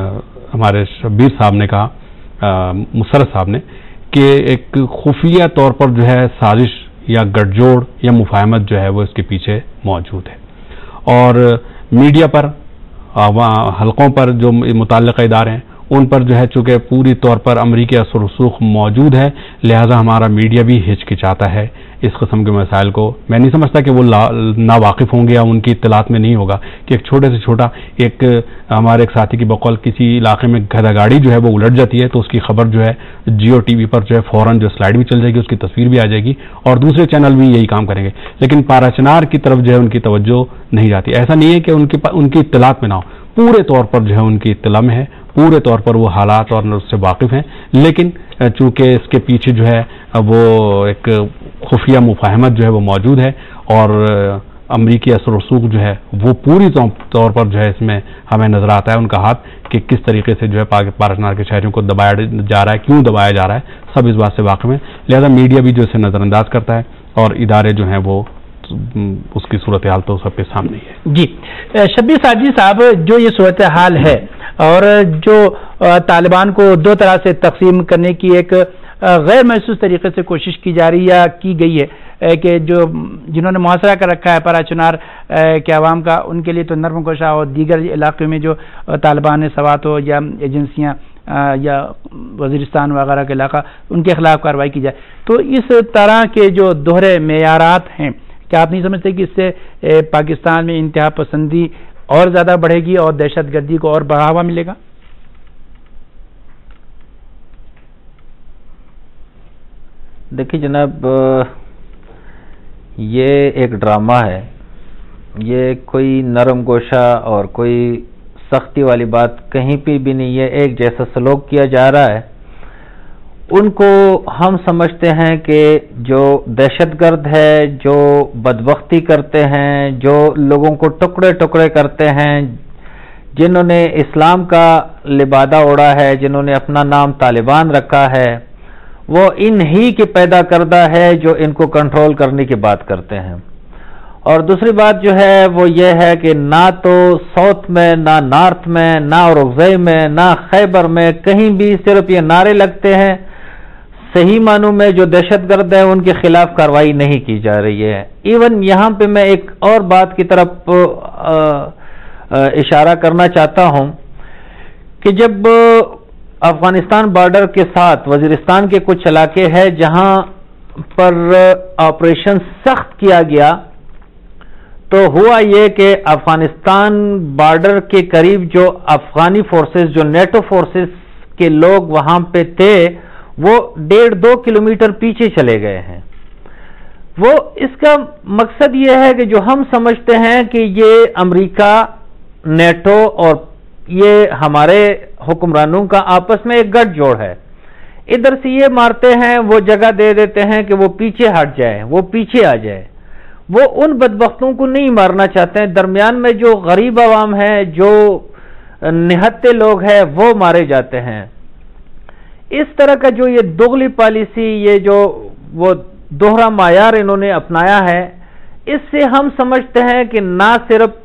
हमारे शब्बीर साहब ने कहा, मुशर्रफ साहब ने, कि एक खुफिया तौर पर जो है साजिश या गठजोड़ या मुफाहमत जो है वो इसके पीछे मौजूद है, और मीडिया पर, हलकों पर जो मुतल्लिक़ इदारे हैं उन पर जो है चूँकि पूरी तौर पर अमरीकी असर रसूख मौजूद है, लिहाजा हमारा मीडिया भी हिचकिचाता है इस किस्म के मसाइल को। मैं नहीं समझता कि वो नावाकिफ़ होंगे या उनकी इत्तलात में नहीं होगा कि एक छोटे से छोटा एक हमारे एक साथी की बकौल किसी इलाके में गधा-गाड़ी जो है वो उलट जाती है तो उसकी खबर जो है जियो टीवी पर जो है फ़ौरन जो स्लाइड भी चल जाएगी, उसकी तस्वीर भी आ जाएगी और दूसरे चैनल भी यही काम करेंगे, लेकिन पाराचनार की तरफ जो है उनकी तवज्जो नहीं जाती। ऐसा नहीं है कि उनकी उनकी इत्तलात में ना हो, पूरे तौर पर जो है उनकी इत्तला में है, पूरे तौर पर वो हालात और उससे वाकिफ़ हैं, लेकिन चूँकि इसके पीछे जो है वो एक खुफिया मुफाहमत जो है वो मौजूद है और अमरीकी असर रसूख जो है वो पूरी तौर पर जो है इसमें हमें नजर आता है, उनका हाथ कि किस तरीके से जो है पाकिस्तान के शहरियों को दबाया जा रहा है, क्यों दबाया जा रहा है, सब इस बात से वाकिफ़ है। लिहाजा मीडिया भी जो इसे नज़रअंदाज करता है और इदारे जो हैं वो उसकी सूरत हाल तो सबके सामने ही है। जी, शब्बीर साजी साहब, जो ये सूरत हाल है और जो तालिबान को दो तरह से तकसीम करने की एक गैर महसूस तरीके से कोशिश की जा रही या की गई है कि जो जिन्होंने मुहासरा कर रखा है पराचुनार के अवाम का, उनके लिए तो नरम कोशा और दीगर इलाके में जो तालिबान सवात हो या एजेंसियाँ या वज़ीरिस्तान वगैरह का इलाका, उनके खिलाफ कार्रवाई की जाए। तो इस तरह के जो दोहरे मेयारात हैं, क्या आप नहीं समझते कि इससे पाकिस्तान में इंतहा पसंदी और ज़्यादा बढ़ेगी और दहशत गर्दी को और बढ़ावा मिलेगा? देखिए जनाब, ये एक ड्रामा है, ये कोई नरम गोशा और कोई सख्ती वाली बात कहीं पे भी नहीं है। एक जैसा सलूक किया जा रहा है। उनको हम समझते हैं कि जो दहशतगर्द है, जो बदबख्ती करते हैं, जो लोगों को टुकड़े टुकड़े करते हैं, जिन्होंने इस्लाम का लिबादा ओढ़ा है, जिन्होंने अपना नाम तालिबान रखा है, वो इन ही के पैदा करदा है जो इनको कंट्रोल करने की बात करते हैं। और दूसरी बात जो है वो ये है कि ना तो साउथ में, ना नॉर्थ में, ना औरंगज़ेब में, ना खैबर में, कहीं भी सिर्फ ये नारे लगते हैं। सही मानों में जो दहशतगर्द है उनके खिलाफ कार्रवाई नहीं की जा रही है। इवन यहाँ पे मैं एक और बात की तरफ आ, आ, इशारा करना चाहता हूँ कि जब अफगानिस्तान बॉर्डर के साथ वजीरिस्तान के कुछ इलाके हैं जहाँ पर ऑपरेशन सख्त किया गया, तो हुआ ये कि अफगानिस्तान बॉर्डर के करीब जो अफगानी फोर्सेस, जो नेटो फोर्सेस के लोग वहाँ पे थे, वो डेढ़ दो किलोमीटर पीछे चले गए हैं। वो इसका मकसद ये है कि जो हम समझते हैं कि ये अमेरिका, नेटो और ये हमारे हुक्मरानों का आपस में एक गठजोड़ है, इधर से ये मारते हैं, वो जगह दे देते हैं कि वो पीछे हट जाए, वो पीछे आ जाए। वो उन बदबख्तों को नहीं मारना चाहते हैं। दरमियान में जो गरीब आवाम है, जो निहत्ते लोग हैं, वो मारे जाते हैं। इस तरह का जो ये दोगली पॉलिसी, ये जो वो दोहरा मायार इन्होंने अपनाया है, इससे हम समझते हैं कि ना सिर्फ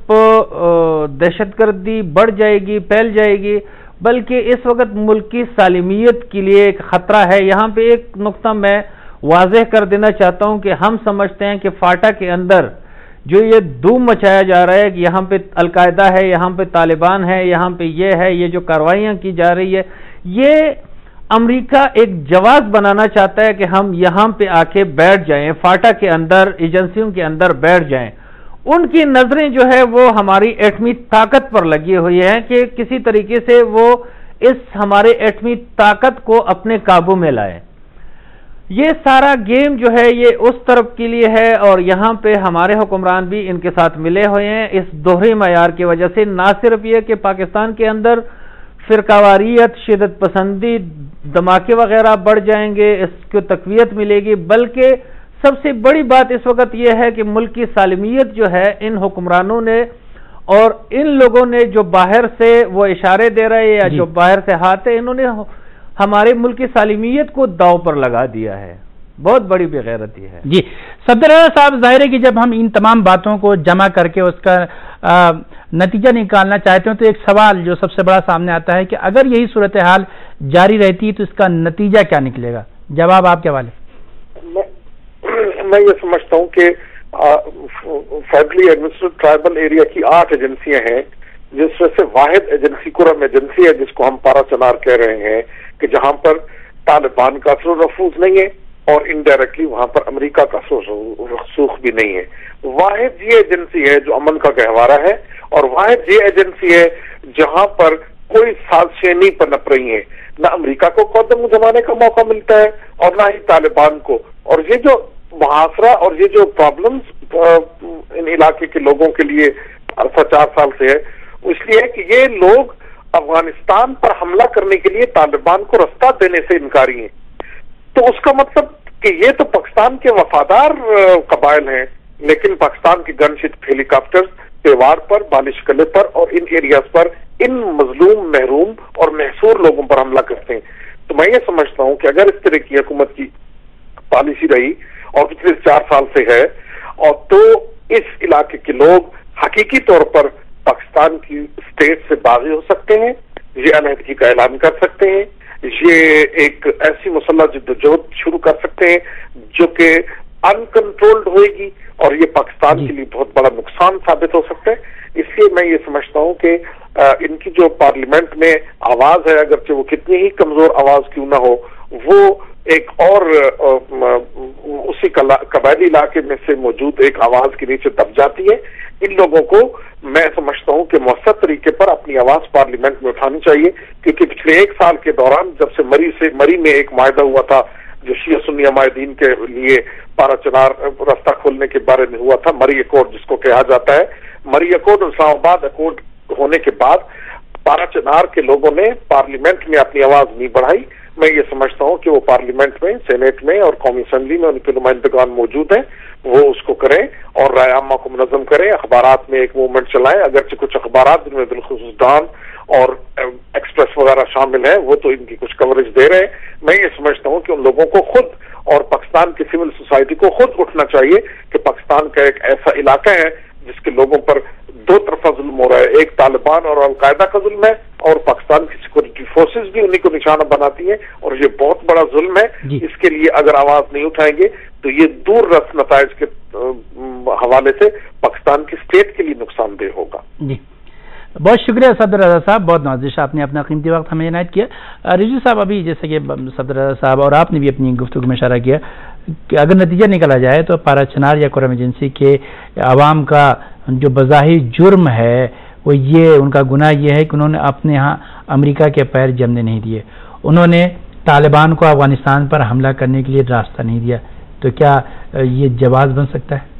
दहशतगर्दी बढ़ जाएगी, फैल जाएगी, बल्कि इस वक्त मुल्क की सालिमियत के लिए एक खतरा है। यहाँ पे एक नुक्ता मैं वाज़ेह कर देना चाहता हूँ कि हम समझते हैं कि फाटा के अंदर जो ये धूम मचाया जा रहा है कि यहाँ पे अलकायदा है, यहाँ पे तालिबान है, यहाँ पे ये है, ये जो कार्रवाइयाँ की जा रही है, ये अमेरिका एक जवाब बनाना चाहता है कि हम यहाँ पे आके बैठ जाएं, फाटा के अंदर, एजेंसियों के अंदर बैठ जाएं। उनकी नजरें जो है वो हमारी एटमी ताकत पर लगी हुई है कि किसी तरीके से वो इस हमारे एटमी ताकत को अपने काबू में लाए। ये सारा गेम जो है ये उस तरफ के लिए है और यहाँ पे हमारे हुक्मरान भी इनके साथ मिले हुए हैं इस दोहरे मयार की वजह से। ना सिर्फ ये कि पाकिस्तान के अंदर फिरकावारियत, शिदत पसंदी, धमाके वगैरह बढ़ जाएंगे, इसको तकवीयत मिलेगी, बल्कि सबसे बड़ी बात इस वक्त यह है कि मुल्क की सालिमियत जो है इन हुक्मरानों ने और इन लोगों ने जो बाहर से वो इशारे दे रहे हैं या जो बाहर से हाथ है, इन्होंने हमारे मुल्क की सालिमियत को दांव पर लगा दिया है। बहुत बड़ी बेगैरती है जी। सफदर साहब, जाहिर है कि जब हम इन तमाम बातों को जमा करके उसका आ, नतीजा निकालना चाहते हो तो एक सवाल जो सबसे बड़ा सामने आता है कि अगर यही सूरत हाल जारी रहती है तो इसका नतीजा क्या निकलेगा? जवाब आपके हवाले। मैं, मैं ये समझता हूँ कि फेडरली एडमिनिस्ट्रेटिव ट्राइबल एरिया की आठ एजेंसियां हैं, जिसमें से वाहिद एजेंसी कुरम एजेंसी है जिसको हम पारा चनार कह रहे हैं, कि जहां पर तालिबान का असर नफूज नहीं है और इनडायरेक्टली वहां पर अमेरिका का रसूख भी नहीं है। वाहिद ये एजेंसी है जो अमन का गहवारा है, और वाहिद ये एजेंसी है जहां पर कोई साजिशें नहीं पनप रही हैं, न अमेरिका को कदम जमाने का मौका मिलता है और न ही तालिबान को। और ये जो मुहासरा और ये जो प्रॉब्लम्स इन इलाके के लोगों के लिए अरसा चार साल से है, इसलिए है कि ये लोग अफगानिस्तान पर हमला करने के लिए तालिबान को रास्ता देने से इनकारी हैं। तो उसका मतलब कि ये तो पाकिस्तान के वफादार कबाइल हैं, लेकिन पाकिस्तान के गनशिप हेलीकॉप्टर तेवार पर, बालिश कले पर और इन एरियाज पर इन मजलूम, महरूम और महसूर लोगों पर हमला करते हैं। तो मैं ये समझता हूं कि अगर इस तरह की हुकूमत की पॉलिसी रही और पिछले चार साल से है, और तो इस इलाके के लोग हकीकी तौर पर पाकिस्तान की स्टेट से बागी हो सकते हैं, ये अलहदगी का ऐलान कर सकते हैं, ये एक ऐसी मुसल्लह जद्दोजहद शुरू कर सकते हैं जो कि अनकंट्रोल्ड होएगी और ये पाकिस्तान के लिए बहुत बड़ा नुकसान साबित हो सकता है। इसलिए मैं ये समझता हूं कि इनकी जो पार्लियामेंट में आवाज है, अगरचे वो कितनी ही कमजोर आवाज क्यों ना हो, वो एक और उसी कबायली इलाके में से मौजूद एक आवाज के नीचे दब जाती है। इन लोगों को मैं समझता हूं कि मौसर तरीके पर अपनी आवाज पार्लियामेंट में उठानी चाहिए, क्योंकि पिछले एक साल के दौरान जब से मरी से मरी में एक मायदा हुआ था जो शिया सुन्नी अमायदीन के लिए पारा चनार रास्ता खोलने के बारे में हुआ था, मरी अकॉर्ड जिसको कहा जाता है, मरी अकॉर्ड और इस्लामाबाद अकॉर्ड होने के बाद पारा चनार के लोगों ने पार्लियामेंट में अपनी आवाज नहीं बढ़ाई। मैं ये समझता हूं कि वो पार्लियामेंट में, सेनेट में और कौमी असेंबली में उनके नुमाइंदगान मौजूद हैं, वो उसको करें और राय आमा को मुनज़्ज़म करें, अखबारात में एक मूवमेंट चलाएं। अगरचे कुछ अखबारात जिनमें बिलखुसूस डॉन और एक्सप्रेस वगैरह शामिल है वो तो इनकी कुछ कवरेज दे रहे हैं। मैं ये समझता हूं कि उन लोगों को खुद और पाकिस्तान की सिविल सोसाइटी को खुद उठना चाहिए कि पाकिस्तान का एक ऐसा इलाका है जिसके लोगों पर दो तरफा जुल्म हो रहा है, एक तालिबान और अलकायदा का जुल्म है और पाकिस्तान की सिक्योरिटी फोर्सेस भी उन्हीं को निशाना बनाती हैं, और ये बहुत बड़ा जुल्म है। इसके लिए अगर आवाज नहीं उठाएंगे तो ये दूर रस नताइज के हवाले से पाकिस्तान की स्टेट के लिए नुकसानदेह होगा। जी, बहुत शुक्रिया सफदर रजा साहब, बहुत नाज़िश आपने अपना कीमती वक्त हमें इनायत किया। रिजवी साहब, अभी जैसे कि सफदर रजा साहब और आपने भी अपनी गुफ्तगू में इशारा किया कि अगर नतीजा निकला जाए तो पारा चनार या कुरम एजेंसी के अवाम का जो बज़ाहिर जुर्म है वो ये, उनका गुनाह ये है कि उन्होंने अपने यहाँ अमेरिका के पैर जमने नहीं दिए, उन्होंने तालिबान को अफगानिस्तान पर हमला करने के लिए रास्ता नहीं दिया। तो क्या ये जवाब बन सकता है?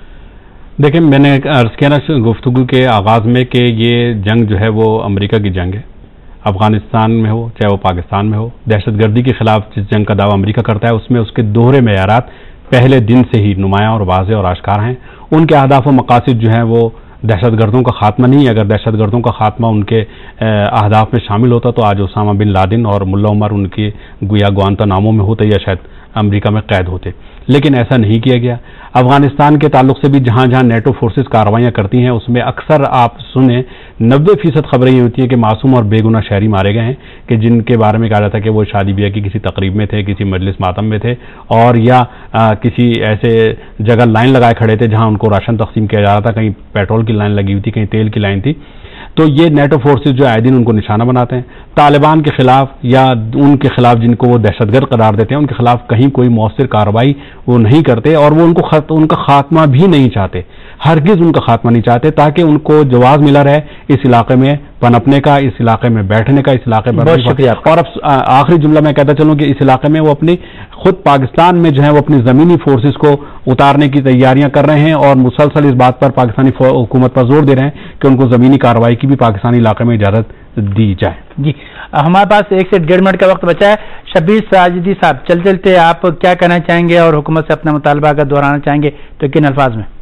देखिए, मैंने अर्ज किया ना गुफ्तगू के आगाज़ में कि ये जंग जो है वो अमेरिका की जंग है, अफगानिस्तान में हो चाहे वो पाकिस्तान में हो। दहशतगर्दी के खिलाफ जिस जंग का दावा अमेरिका करता है उसमें उसके दोहरे मेयारात पहले दिन से ही नुमायां और वाज़ेह और आश्कार हैं। उनके अहदाफ व मकासद जो हैं वो दहशतगर्दों का खात्मा नहीं है। अगर दहशतगर्दों का खात्मा उनके अहदाफ में शामिल होता तो आज उसामा बिन लादेन और मुल्ला उमर उनकी गुया गुआंतानामो में होते या शायद अमेरिका में कैद होते, लेकिन ऐसा नहीं किया गया। अफगानिस्तान के ताल्लुक से भी जहां जहां नेटो फोर्सेस कार्रवाइयां करती हैं उसमें अक्सर आप सुने नब्बे फीसद खबरें ये होती हैं कि मासूम और बेगुनाह शहरी मारे गए हैं, कि जिनके बारे में कहा जाता है कि वो शादी ब्याह की किसी तकरीब में थे, किसी मजलिस मातम में थे, और या आ, किसी ऐसे जगह लाइन लगाए खड़े थे जहां उनको राशन तकसीम किया जा रहा था, कहीं पेट्रोल की लाइन लगी हुई थी, कहीं तेल की लाइन थी। तो ये नेटो फोर्सेस जो आए दिन उनको निशाना बनाते हैं। तालिबान के खिलाफ या उनके खिलाफ जिनको वो दहशतगर्द करार देते हैं उनके खिलाफ कहीं कोई मौसर कार्रवाई वो नहीं करते, और वो उनको खत, उनका खात्मा भी नहीं चाहते, हरगिज उनका खात्मा नहीं चाहते, ताकि उनको जवाब मिला रहे इस इलाके में पनपने का, इस इलाके में बैठने का, इस इलाके में। बहुत शुक्रिया। और अब आखिरी जुमला मैं कहता चलूं कि इस इलाके में वो अपनी खुद पाकिस्तान में जो है वो अपनी जमीनी फोर्सेस को उतारने की तैयारियां कर रहे हैं और मुसलसल इस बात पर पाकिस्तानी हुकूमत पर जोर दे रहे हैं कि उनको जमीनी कार्रवाई की भी पाकिस्तानी इलाके में इजाजत दी जाए। जी, हमारे पास एक से डेढ़ मिनट का वक्त बचा है। शब्बीर साजिदी साहब, चल चलते आप क्या कहना चाहेंगे और हुकूमत से अपना मुतालबा अगर दोहराना चाहेंगे तो किन अल्फाज में?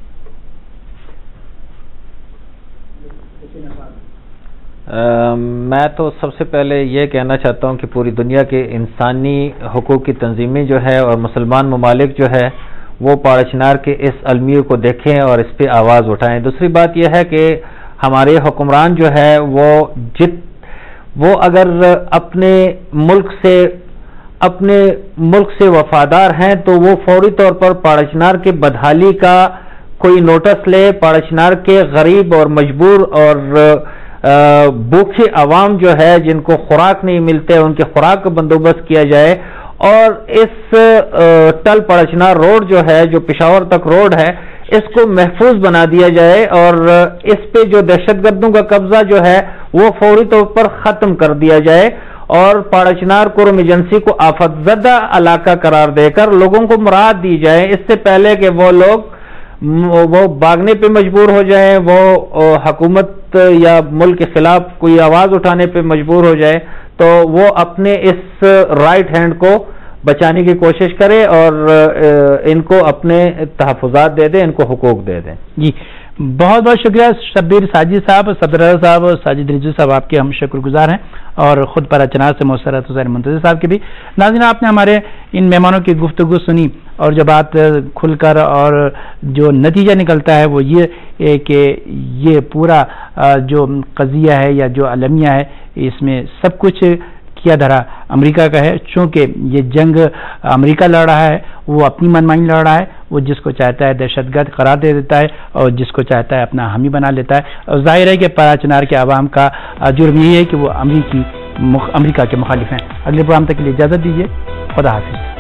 आ, मैं तो सबसे पहले ये कहना चाहता हूँ कि पूरी दुनिया के इंसानी हुकूक की तंजीमें जो है और मुसलमान ममालिक जो है वो पारा चनार के इस अलमियों को देखें और इस पर आवाज़ उठाएं। दूसरी बात यह है कि ہمارے حکمران جو ہے وہ جت وہ اگر اپنے ملک سے اپنے ملک سے وفادار ہیں تو وہ فوری طور پر پاڑا کے بدحالی کا کوئی نوٹس لے، پاڑا کے غریب اور مجبور اور بھوکے عوام جو ہے جن کو خوراک نہیں ملتے ان کے خوراک کا بندوبست کیا جائے، اور اس ٹل پاڑا روڈ جو ہے جو پشاور تک روڈ ہے اس کو محفوظ بنا دیا جائے، اور اس پہ جو دہشت گردوں کا قبضہ جو ہے وہ فوری طور پر ختم کر دیا جائے، اور پاڑا چنار کورم ایجنسی کو آفت زدہ علاقہ قرار دے کر لوگوں کو مراحت دی جائے، اس سے پہلے کہ وہ لوگ وہ بھاگنے پہ مجبور ہو جائیں، وہ حکومت یا ملک کے خلاف کوئی آواز اٹھانے پہ مجبور ہو جائے، تو وہ اپنے اس رائٹ ہینڈ کو بچانے کی کوشش کرے اور ان کو اپنے تحفظات دے دیں، ان کو حقوق دے دیں۔ جی بہت بہت شکریہ شبیر ساجد صاحب، صدر صاحب ساجد رضوی صاحب، آپ کے ہم شکر گزار ہیں، اور خود پاڑا چنار سے مسرت حسین منتظر صاحب کے بھی۔ ناظرین، آپ نے ہمارے ان مہمانوں کی گفتگو سنی، اور جو بات کھل کر اور جو نتیجہ نکلتا ہے وہ یہ کہ یہ پورا جو قضیہ ہے یا جو المیہ ہے اس میں سب کچھ کیا دھرا امریکہ کا ہے، چونکہ یہ جنگ امریکہ لڑ رہا ہے، وہ اپنی منمانی لڑ رہا ہے، وہ جس کو چاہتا ہے دہشت گرد قرار دے دیتا ہے اور جس کو چاہتا ہے اپنا حامی بنا لیتا ہے، اور ظاہر ہے کہ پاڑا چنار کے عوام کا جرم یہ ہے کہ وہ امریکی امریکہ کے مخالف ہیں۔ اگلے پروگرام تک کے لیے اجازت دیجیے، خدا حافظ۔